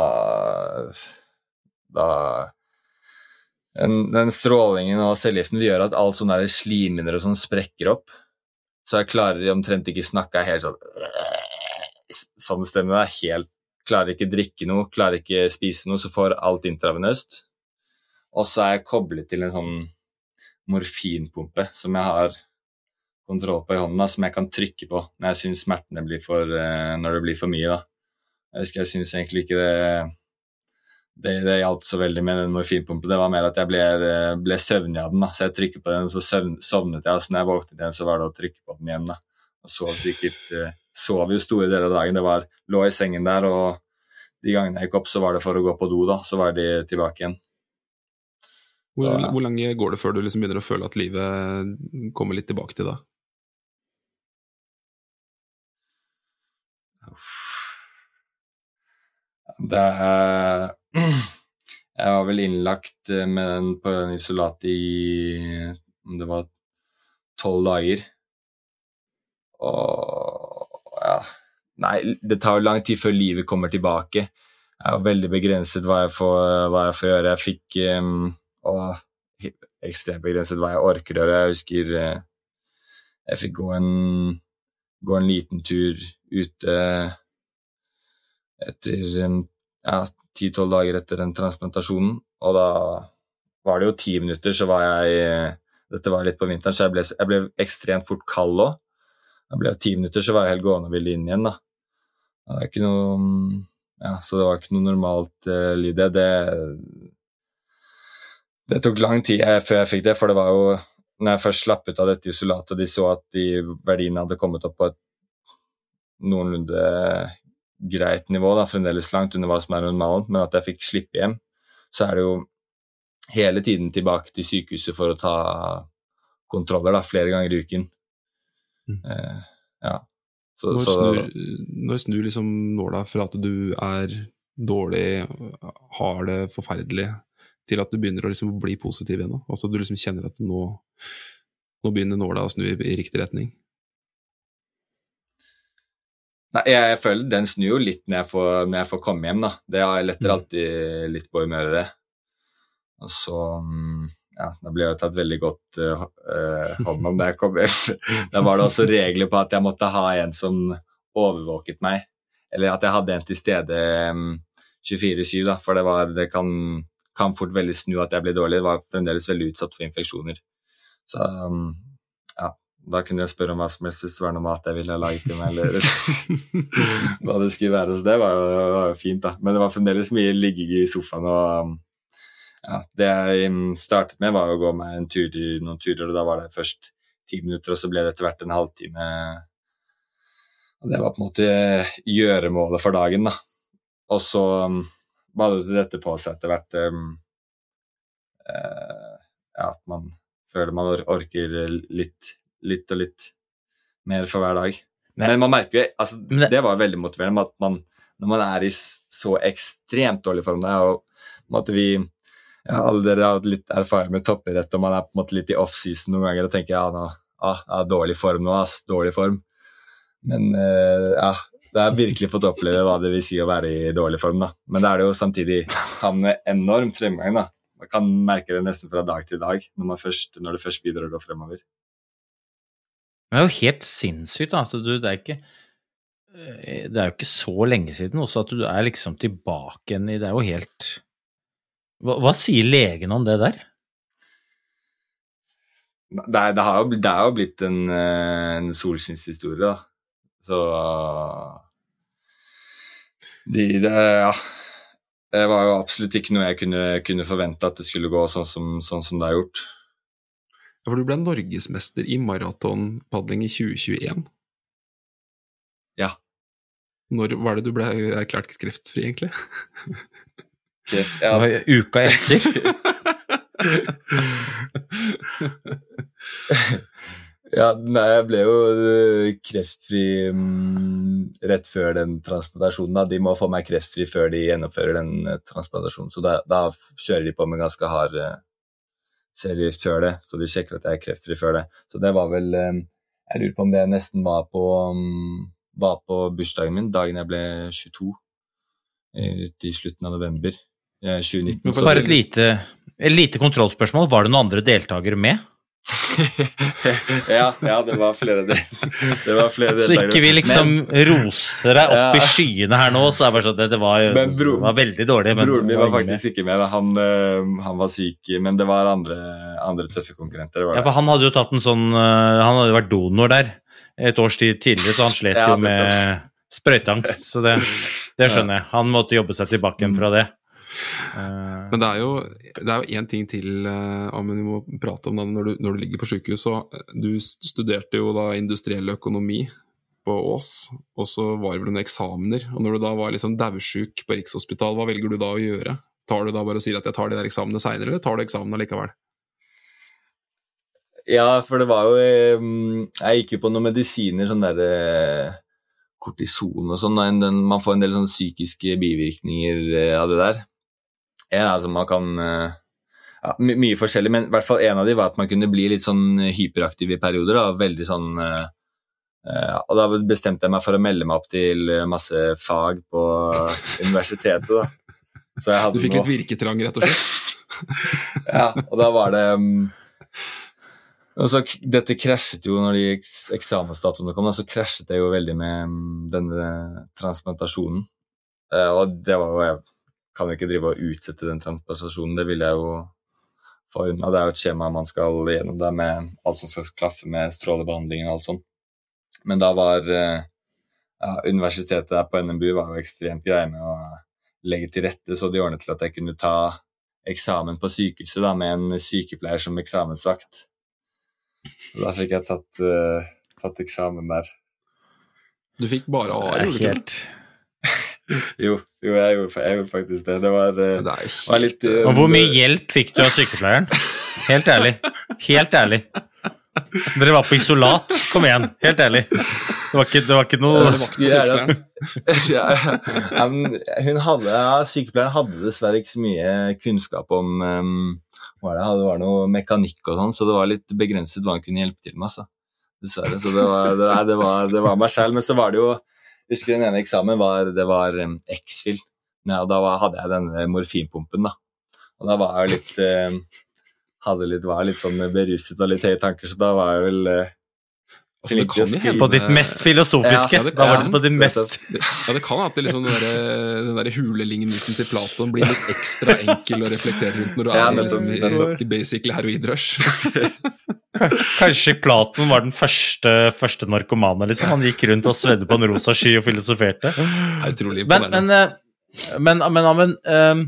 Da... Den, den strålingen og cellegiften vil gjøre at alt sånne der slimhinner og sånn sprekker opp, så jeg klarer omtrent ikke snakke helt sånn sånn stemme, det er helt klarer ikke drikke noe, klarer ikke spise noe, så får alt intravenøst, og så er jeg koblet til en sånn morfinpumpe som jeg har kontroll på i hånda, som jeg kan trykke på når jeg synes smertene blir for, når det blir for mye da. Jeg husker jeg synes egentlig ikke det Det, det hjalp så veldig med den morfinpumpen. Det var mer at jeg ble, ble søvnig av den da. Så jeg trykket på den, så søvn, sovnet jeg. Og så når jeg våknet igjen, så var det å trykke på den igjen da. Og sov sikkert, sov jo store deler av dagen. Det var, lå i sengen der, og de gangene jeg gikk opp, så var det for å gå på do da. Så var de tilbake igjen. Hvor, så, ja. Hvor lenge går det før du liksom begynner å føle at livet kommer litt tilbake til deg? Det er... Jeg var vel innlagt med den på den isolat i... om det var tolv dager. Og... ja... Nei, det tar jo lang tid før livet kommer tilbake. Jeg var veldig begrenset hva jeg får, hva jeg får gjøre. Jeg fikk... Um, og ekstremt begrenset hva jeg orker gjøre. Jeg husker... Jeg fikk gå en... gå en liten tur ute... etter ja, ti tolv dager etter den transplantasjonen, og da var det jo ti minutter, så var jeg, dette var litt på vinteren, så jeg ble, jeg ble ekstremt fort kald også. Jeg ble ti minutter, så var jeg helt gående og ville inn igjen da. Det er ikke noe, ja, så det var ikke noe normalt uh, liv. Det, det, det tok lang tid før jeg fikk det, for det var jo, når jeg først slapp ut av dette isolatet, de så at de verdiene hadde kommet opp på et noenlunde greit nivå, da, fremdeles langt under hva som er normalen, men at jeg fikk slippe hjem, så er det jo hele tiden tilbake til sykehuset for å ta kontroller, da, flere ganger i uken. Mm. Eh, ja. Så, når, så, snur, når snur liksom nåla fra at du er dårlig, har det forferdelig, til at du begynner å liksom bli positiv igjen, da? Altså du liksom kjenner at nå, nå begynner nåla å snu i, i riktig retning? Nei, jeg føler den snur jo litt når jeg får, når jeg får komme hjem da. Det har jeg letter alltid litt på humøret det. Og så, ja, da ble jeg tatt veldig godt uh, hånd om det jeg kom hjem. Da var det også regler på at jeg måtte ha en som overvåket meg, eller at jeg hadde en til stede um, tjuefire syv da, for det, var, det kan, kan fort veldig snu at jeg ble dårlig. Det var fremdeles veldig utsatt for infeksjoner. Så um, ja, da kunne jeg spørre om hva som helst hvis det var noe mat jeg ville ha laget til meg, eller hva det skulle være, så det var jo, det var jo fint da. Men det var fremdeles mye ligging i sofaen, og ja, det jeg startet med var å gå meg en tur, noen turer, og da var det først ti minutter, og så ble det etter hvert en halvtime, og det var på en måte gjøremålet for dagen da. Og så badet dette på seg etter hvert, um, uh, ja, at man føler man orker litt, litt og litt mer for hver dag. Nei. Men man merker jo, altså, det, det var veldig motiverende, at man, når man er i så ekstremt dårlig form, da, og at vi, ja, alle dere har litt erfaring med toppidrett, og man er på en måte litt i off-season noen ganger, og tenker, ja, nå, ah, jeg har dårlig form nå, ass, dårlig form. Men, uh, ja, det har virkelig fått oppleve hva det vil si å være i dårlig form, da. Men det er det jo samtidig havne enorm fremgang, da. Man kan merke det nesten fra dag til dag, når, man først, når det først begynner å gå fremover. Det er jo helt sinnssykt, da, at du, det er ikke, det er jo ikke så lenge siden også, at du er liksom tilbake igjen i, det er jo helt... Hva, hva sier legen om det der? Det, er, det, har, jo, det er jo blitt en, en solskinnshistorie, da. Så de, det, ja, det var jo absolutt ikke noe jeg kunne, kunne forvente at det skulle gå sånn som, sånn som det har gjort. Ja, for du ble norgesmester i maratonpadling i tjue tjueen. Ja. Når var det du ble erklært kreftfri, egentlig? Kreft, ja. Det var uka etter. Ja, nei, jeg ble jo kreftfri um, rett før den transplantasjonen da. De må få meg kreftfri før de gjennomfører den uh, transplantasjonen, så da, da kjører de på med ganske hard uh, seriøst før det, så de sjekker at jeg er kreftfri før det. Så det var vel, um, jeg lurer på om det nesten var på, um, var på bursdagen min, dagen jeg ble tjueto, ute i slutten av november tjue nitten. Bare et lite, et lite kontrollspørsmål, var det noen andre deltakere med? ja, ja, det var flere det, det var flere så ikke vi liksom men, roser deg opp ja. I skyene her nå, så er det bare sånn, det, det, var, jo, bro, det var veldig dårlig. Men broren min var, var faktisk med. Ikke med, han, han var syk, men det var andre, andre tøffe konkurrenter. Det var ja, for han hadde jo tatt en sånn, han hadde vært donor der et års tid tidligere, så han slet ja, jo med sprøyteangst, så det, det skjønner jeg. Han måtte jobbe seg tilbake igjen fra det. Uh, Men det er jo det er jo en ting til uh, Amund, vi må prate om det når du, når du ligger på sykehus, så du studerte jo da industriell økonomi på Ås, og så var det vel noen eksamener, og når du da var liksom daudsjuk på Rikshospital, hva velger du da å gjøre? Tar du da bare og sier at jeg tar de der eksamene senere, eller tar du eksamene likevel? Ja, for det var jo jeg gikk jo på noen medisiner, sånn der kortison og sånn, man får en del sånne psykiske bivirkninger av det der. Ja, altså man kan ja, my- mye forskjellig, men i hvert fall en av de var at man kunne bli litt sånn hyperaktiv i perioder, da, veldig sånn uh, og da bestemte jeg meg for å melde meg opp til masse fag på universitetet da. Så jeg hadde du fikk noe... litt virketrang rett og slett. Ja, og da var det um... og så dette krasjet jo når de eks- eksamensdatoene kom, så krasjet det jo veldig med um, denne transplantasjonen, uh, og det var jo jeg kan jo ikke drive og utsette den transplantasjonen, det vil jeg jo få unna. Det er jo et skjema man skal gjennom der med alt som skal klaffe med strålebehandlingen og alt sånt. Men da var ja, universitetet der på N M B U var jo ekstremt greie med å legge til rette, så de ordnet til at jeg kunne ta eksamen på sykehuset da, med en sykepleier som eksamensvakt. Så da fikk jeg tatt, uh, tatt eksamen der. Du fikk bare A, gjorde du ikke? Jo, jo jeg, gjorde, jeg gjorde faktisk det. Det var, det var litt... Uh, og hvor mye hjelp fikk du av sykepleieren? Helt ærlig. Helt ærlig. Dere var på isolat. Kom igjen, helt ærlig. Det var ikke, det var ikke noe... Det var ikke noe sykepleieren. ja, ja, hun hadde, ja, sykepleieren hadde dessverre ikke så mye kunnskap om um, hva det, det var noe mekanikk og sånn, så det var litt begrenset hva hun kunne hjelpe til med, altså. Dessverre, så det var, det, det var, det var meg selv, men så var det jo Jeg husker den ene eksamen var, det var um, X-Fil. Ja, og da var, hadde jeg denne morfinpumpen da. Og da var jeg litt, eh, hadde litt, var litt sånn beruset og litt høye tanker, så da var jeg vel eh, altså, det kan skrive, på ditt mest filosofiske. Ja, da var det på ditt mest... Ja, det kan at det liksom den der, den der hulelignelsen til Platon blir litt ekstra enkel å reflektere rundt når du ja, er liksom, i, i basically heroidrush. Kanskje Platon var den første, første narkomane, liksom. Han gikk rundt og svedde på en rosa sky og filosoferte. Det er utrolig Men, imponerende. men, men, men, men um,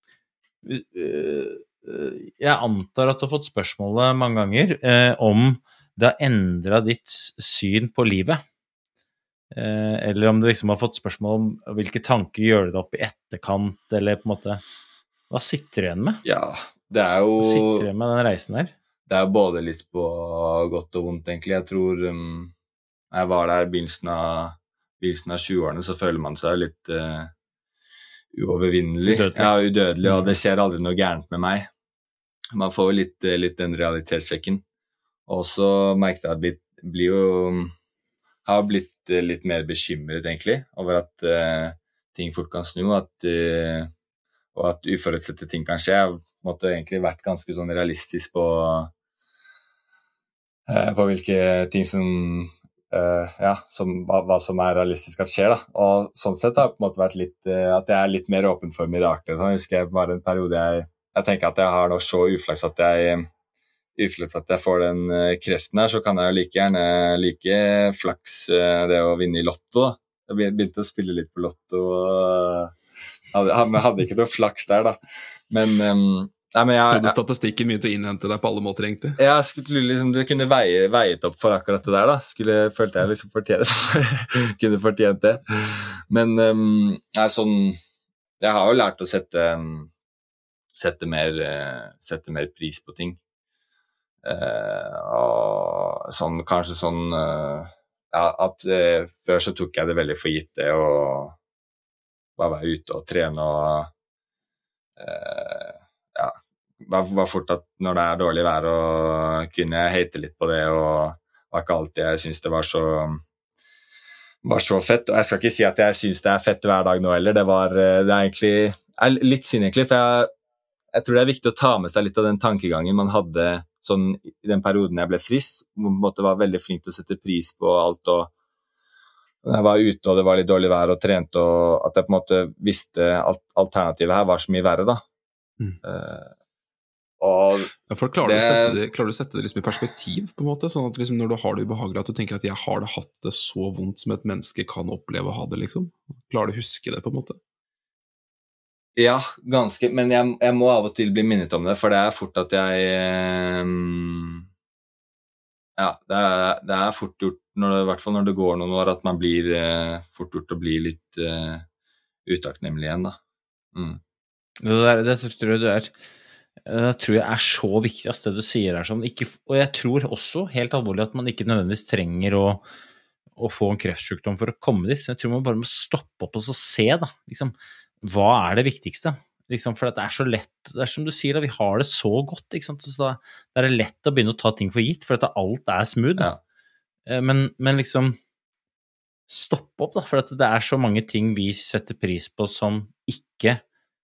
uh, jeg antar at du har fått spørsmålet mange ganger uh, om det har endret ditt syn på livet. Uh, eller om du liksom har fått spørsmål om hvilke tanker gjør det opp i etterkant, eller på en måte, hva sitter du igjen med? Ja, det er jo... Hva sitter du igjen med den reisen her? Det er både litt på godt og vondt, egentlig. Jeg tror um, jeg var der i begynnelsen av, begynnelsen av tjue-årene, så føler man seg litt uh, uovervinnelig. Udødelig. Ja, udødelig, og det skjer aldri noe gærent med meg. Man får litt, litt den realitetssjekken. Og så merket jeg at jeg blir jo, har blitt litt mer bekymret, egentlig, over at uh, ting fort kan snu, at, uh, og at uforutsette ting kan skje. Jeg måtte egentlig vært ganske sånn realistisk på på hvilke ting som, uh, ja, som hva, hva som er realistisk at skjer, da. Og sånn sett har det på en måte vært litt, uh, at jeg er litt mer åpen for mirakler. Jeg husker jeg bare en periode jeg, jeg tenker at jeg har nok så uflaks at jeg, uflaks at jeg får den uh, kreften her, så kan jeg jo like gjerne like flaks uh, det å vinne i lotto, da. Jeg begynte å spille litt på lotto, og hadde, hadde ikke noe flaks der, da. Men... Um, Nei, men jeg trodde statistikken begynte å innhente deg på alle måter, egentlig. Ja, jeg skulle liksom, det kunne veie, veiet opp for akkurat det der, da. Skulle, følte jeg liksom fortjent, kunne fortjent det. Men, um, nei, sånn, jeg har jo lært å sette, um, sette, mer, uh, sette mer pris på ting. Uh, og sånn, kanskje sånn, uh, ja, at uh, før så tok jeg det veldig for gitt det, og bare være ute og trene og... Uh, ja, var, var fort at når det er dårlig vær og kunne jeg hate litt på det, og var ikke alltid jeg synes det var så var så fett, og jeg skal ikke si at jeg synes det er fett hver dag nå heller, det var, det er egentlig er litt synd egentlig, for jeg, jeg tror det er viktig å ta med seg litt av den tankegangen man hadde sånn i den perioden jeg ble frisk, hvor man på en måte var veldig flink til å sette pris på alt, og jeg var ute og det var litt dårlig vær og trente, og at jeg på en måte visste at alternativet her var så mye verre da. Mm. Uh, og ja, for klarer, det... du sette det, klarer du å sette det liksom i perspektiv på en måte, sånn at liksom når du har det ubehagelig at du tenker at jeg har det hatt det så vondt som et menneske kan oppleve å ha det liksom, klarer du å huske det på en måte? Ja, ganske, men jeg, jeg må av og til bli minnet om det, for det er fort at jeg um, ja, det er, det er fort gjort når det, i hvert fall når det går noen år, at man blir uh, fort gjort å bli litt uh, utakknemlig igjen da. Mm. Det, der, det tror jeg du er det tror jeg er så viktig at det du sier er sånn, ikke, og jeg tror også helt alvorlig at man ikke nødvendigvis trenger å, å få en kreftsykdom for å komme dit. Jeg tror man bare må stoppe opp og så se da, liksom, hva er det viktigste? Liksom, for det er så lett, det er som du sier da, vi har det så godt, ikke sant? Så da, da er det lett å begynne å ta ting for gitt, for at alt er smooth. Ja. Men, men liksom stoppe opp da, for at det er så mange ting vi setter pris på som ikke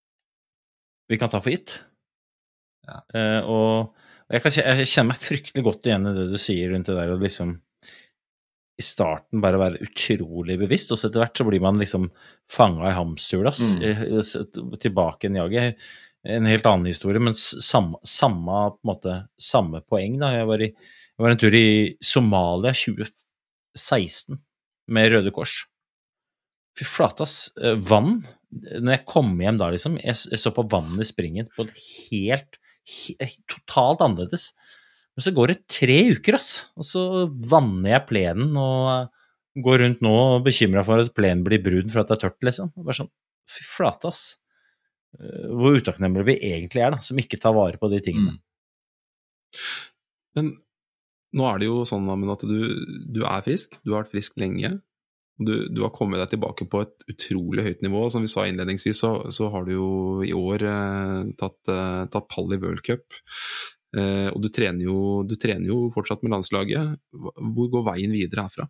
vi kan ta for gitt. Ja. Uh, og, og jeg, kan, jeg kjenner meg fryktelig godt igjen i det du sier rundt det der, og liksom i starten bare være utrolig bevisst, og så etter hvert så blir man liksom fanget i hamsterhjulet, mm. tilbake en jaget. En helt annen historie, men samme, samme, på en måte, samme poeng da. Jeg var, i, jeg var en tur i Somalia tjue seksten med Røde Kors. Fy flatas, vann, når jeg kom hjem da liksom, jeg, jeg så på vann i springen på et helt, helt, totalt annerledes. Men så går det tre uker, ass, og så vanner jeg plenen og går rundt nå og bekymret for at plenen blir brun for at det er tørt, liksom. Bare sånn, fy flatas, hvor utakknemlige vi egentlig er da, som ikke tar vare på de tingene. Mm. Men nå er det jo sånn at du, du er frisk, du har vært frisk lenge, Du, du har kommet deg tilbake på et utrolig høyt nivå. Som vi sa innledningsvis, så, så har du jo i år eh, tatt, eh, tatt pall i World Cup. Eh, og du trener, jo, du trener jo fortsatt med landslaget. Hvor går veien videre herfra?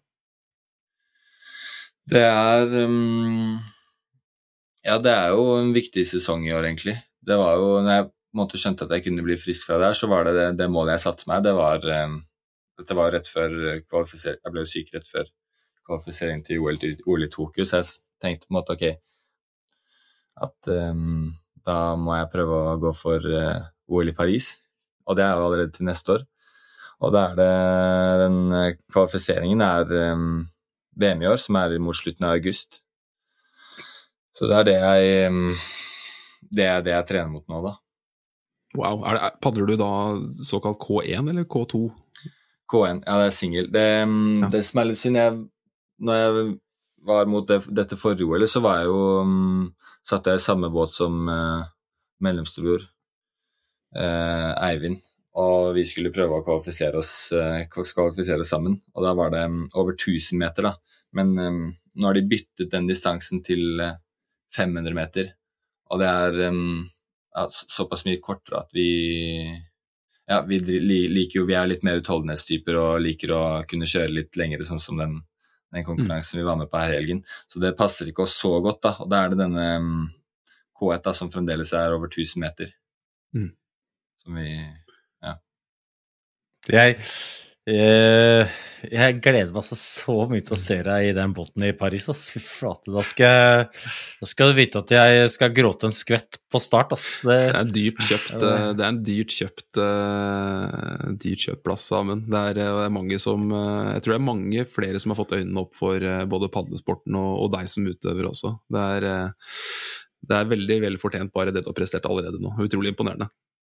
Det er um, ja, det er jo en viktig sesong i år, egentlig. Det var jo, når jeg på en måte skjønte at jeg kunne bli frisk fra der, så var det det, det målet jeg satte meg. Det var, um, dette var rett før kvalifisering. Jeg ble jo syk rett før kvalifisering til O L, O L i Tokyo, så jeg tenkte på en måte, ok, at um, da må jeg prøve å gå for uh, O L i Paris, og det er jo allerede til neste år. Og det er det, den kvalifiseringen er um, V M i år, som er mot slutten av august. Så det er det jeg, um, det er det jeg trener mot nå da. Wow, er det, padler du da såkalt K én eller K to? K én, ja det er single. Det, um, ja. Det som er litt synd, jeg, når jeg var mot det, dette forrige O L, så var jeg jo, um, satt jeg i samme båt som uh, mellomstebror uh, Eivind, og vi skulle prøve å kvalifisere oss, uh, kvalifisere oss sammen, og da var det um, over tusen meter da, men um, nå har de byttet den distansen til uh, fem hundre meter, og det er um, ja, såpass mye kortere at vi, ja, vi liker jo, vi er litt mer utholdenhetstyper og liker å kunne kjøre litt lengre, sånn som den den konkurransen mm. vi var med på her i helgen. Så det passer ikke oss så godt da, og da er det denne um, K ett da, som fremdeles er over tusen meter. Mm. Som vi, ja. Jeg, jeg, jeg gleder meg så mye til å se deg i den båten i Paris, ass. Fy flate, da skal, jeg, da skal du vite at jeg skal gråte en skvett på start, ass. Det, det er en dyrt kjøpt, det er en dyrt kjøpt, uh, dyrt kjøpt plass, men det er, det er mange som, uh, jeg tror det er mange flere som har fått øynene opp for uh, både padlesporten og, og deg som utøver også. Det er, uh, det er veldig, veldig fortjent bare det du har prestert allerede nå. Utrolig imponerende.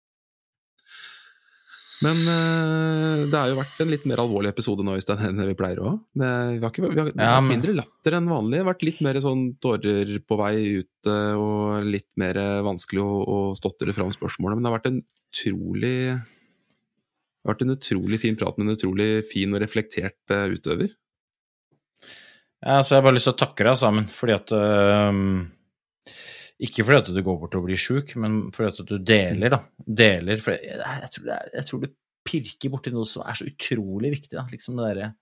Men uh, det har jo vært en litt mer alvorlig episode nå, Øystein, enn vi pleier å ha. Det, vi har ikke vi har, det ja, men... mindre latter enn vanlig. Det har vært litt mer sånn tårer på vei ut, og litt mer vanskelig å, å stotre fram spørsmålene. Men det har vært en utrolig, det har vært en utrolig fin prat med en utrolig fin og reflektert uh, utøver. Ja, så jeg har bare lyst til å takke deg sammen, fordi at... Uh, Ikke fordi at du går bort og blir syk, men fordi at du deler, da. Deler, for jeg, jeg, tror, det er, jeg tror du pirker bort i noe som er så utrolig viktig, da. Liksom det der...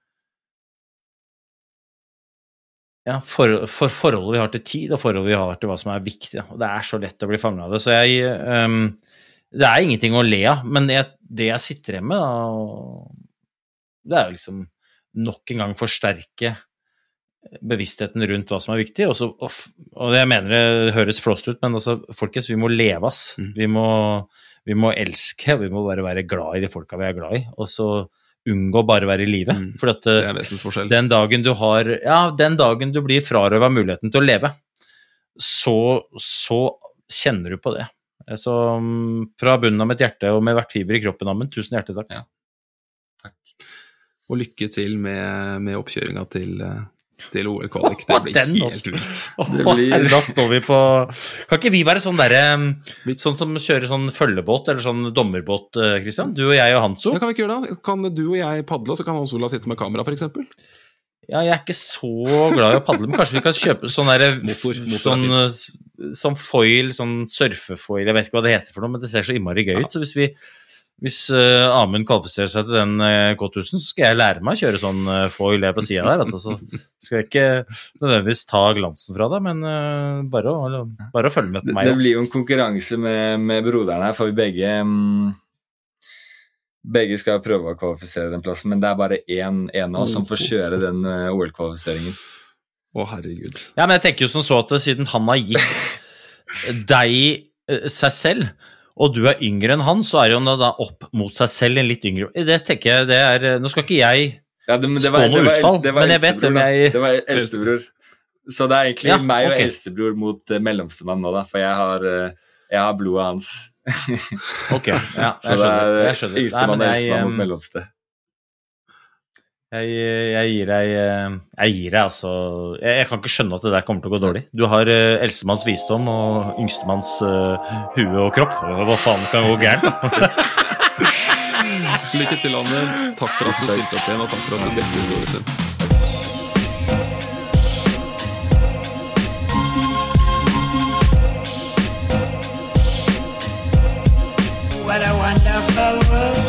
Ja, for, for forholdet vi har til tid, og forholdet vi har til hva som er viktig, da. Og det er så lett å bli fanget av det. Så jeg... Um, det er ingenting å le av, men jeg, det jeg sitter hjemme, da, det er jo liksom nok en gang forsterke bevisstheten rundt hva som er viktig, og, så, og, og jeg mener det høres flåst ut, men altså, folkens, vi må levas, mm. vi, må, vi må elske, vi må bare være glad i de folka vi er glad i, og så unngå bare være i livet, mm. for at det er vesensforskjell. Den dagen du har, ja, den dagen du blir frarøvet muligheten til å leve, så, så kjenner du på det. Så fra bunnen av mitt hjerte og med hvert fiber i kroppen, Amund, tusen hjertelig takk. Ja. Takk. Og lykke til med, med oppkjøringa til til O L-kvalik, det blir helt vilt. Det blir... Da står vi på... Kan ikke vi være sånn der, sånn som kjører sånn følgebåt, eller sånn dommerbåt, Kristian? Du og jeg og Hanso? Ja, kan vi ikke gjøre det? Kan du og jeg paddle, og så kan Hans Olav sitte med kamera, for eksempel? Ja, jeg er ikke så glad i å paddle, men kanskje vi kan kjøpe sånn der... Motor, motor sånn, sånn foil, sånn surfefoil, jeg vet ikke hva det heter for noe, men det ser så innmari gøy ut, ja. Så hvis vi... Hvis uh, Amund kvalifiserer seg til den uh, K tusen, så skal jeg lære meg å kjøre sånn uh, foil på siden der, altså, så skal jeg ikke nødvendigvis ta glansen fra det, men uh, bare, å, bare å følge med på meg. Det, det blir jo en konkurranse med, med broderen her, for vi begge um, begge skal prøve å kvalifisere den plassen, men det er bare en, en av oss som får kjøre den uh, O L-kvalifiseringen. Å, herregud. Ja, men jeg tenker jo som så at siden han har gitt deg uh, seg selv, og du er yngre enn han, så er jo da opp mot seg selv en litt yngre. Det tenker jeg, det er... Nå skal ikke jeg ja, det, det spå var, noe det var, utfall, det var men jeg vet hvem jeg... Det var eldstebror. Så det er egentlig ja, meg og okay. eldstebror mot uh, mellomstemann nå da, for jeg har, uh, jeg har blodet hans. Ok, ja, jeg så det er jeg skjønner. yngstemann og eldstemann um, mot mellomste. Jeg, jeg gir deg, jeg gir deg altså, jeg, jeg kan ikke skjønne at det der kommer til å gå dårlig. Du har uh, eldstemanns visdom og yngstemanns uh, hue og kropp. Hva faen kan gå gærent da? Lykke til, Anne. Takk for at du stilte opp igjen, og takk for at du delte historien din. What a wonderful world.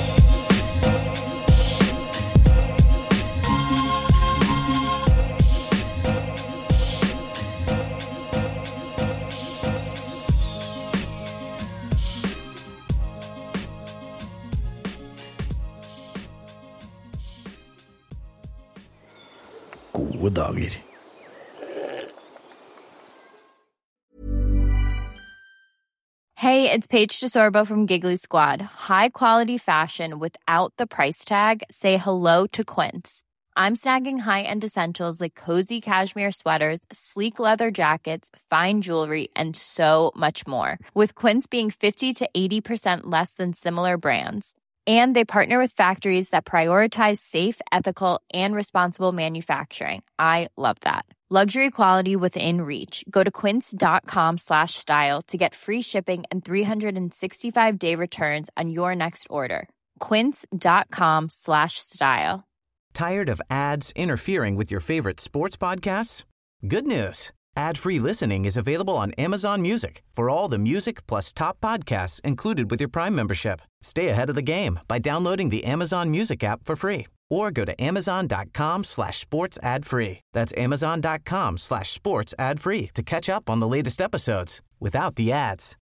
Gode dager. Hey, Hey, it's Paige DeSorbo from Giggly Squad. High quality fashion without the price tag. Say hello to Quince. I'm snagging high-end essentials like cozy cashmere sweaters, sleek leather jackets, fine jewelry, and so much more. With Quince being fifty to eighty percent less than similar brands. And they partner with factories that prioritize safe, ethical, and responsible manufacturing. I love that. Luxury quality within reach. Go to quince.com slash style to get free shipping and three sixty-five day returns on your next order. Quince.com slash style. Tired of ads interfering with your favorite sports podcasts? Good news. Ad-free listening is available on Amazon Music for all the music plus top podcasts included with your Prime membership. Stay ahead of the game by downloading the Amazon Music app for free or go to amazon.com slash sports ad free. That's amazon.com slash sports ad free to catch up on the latest episodes without the ads.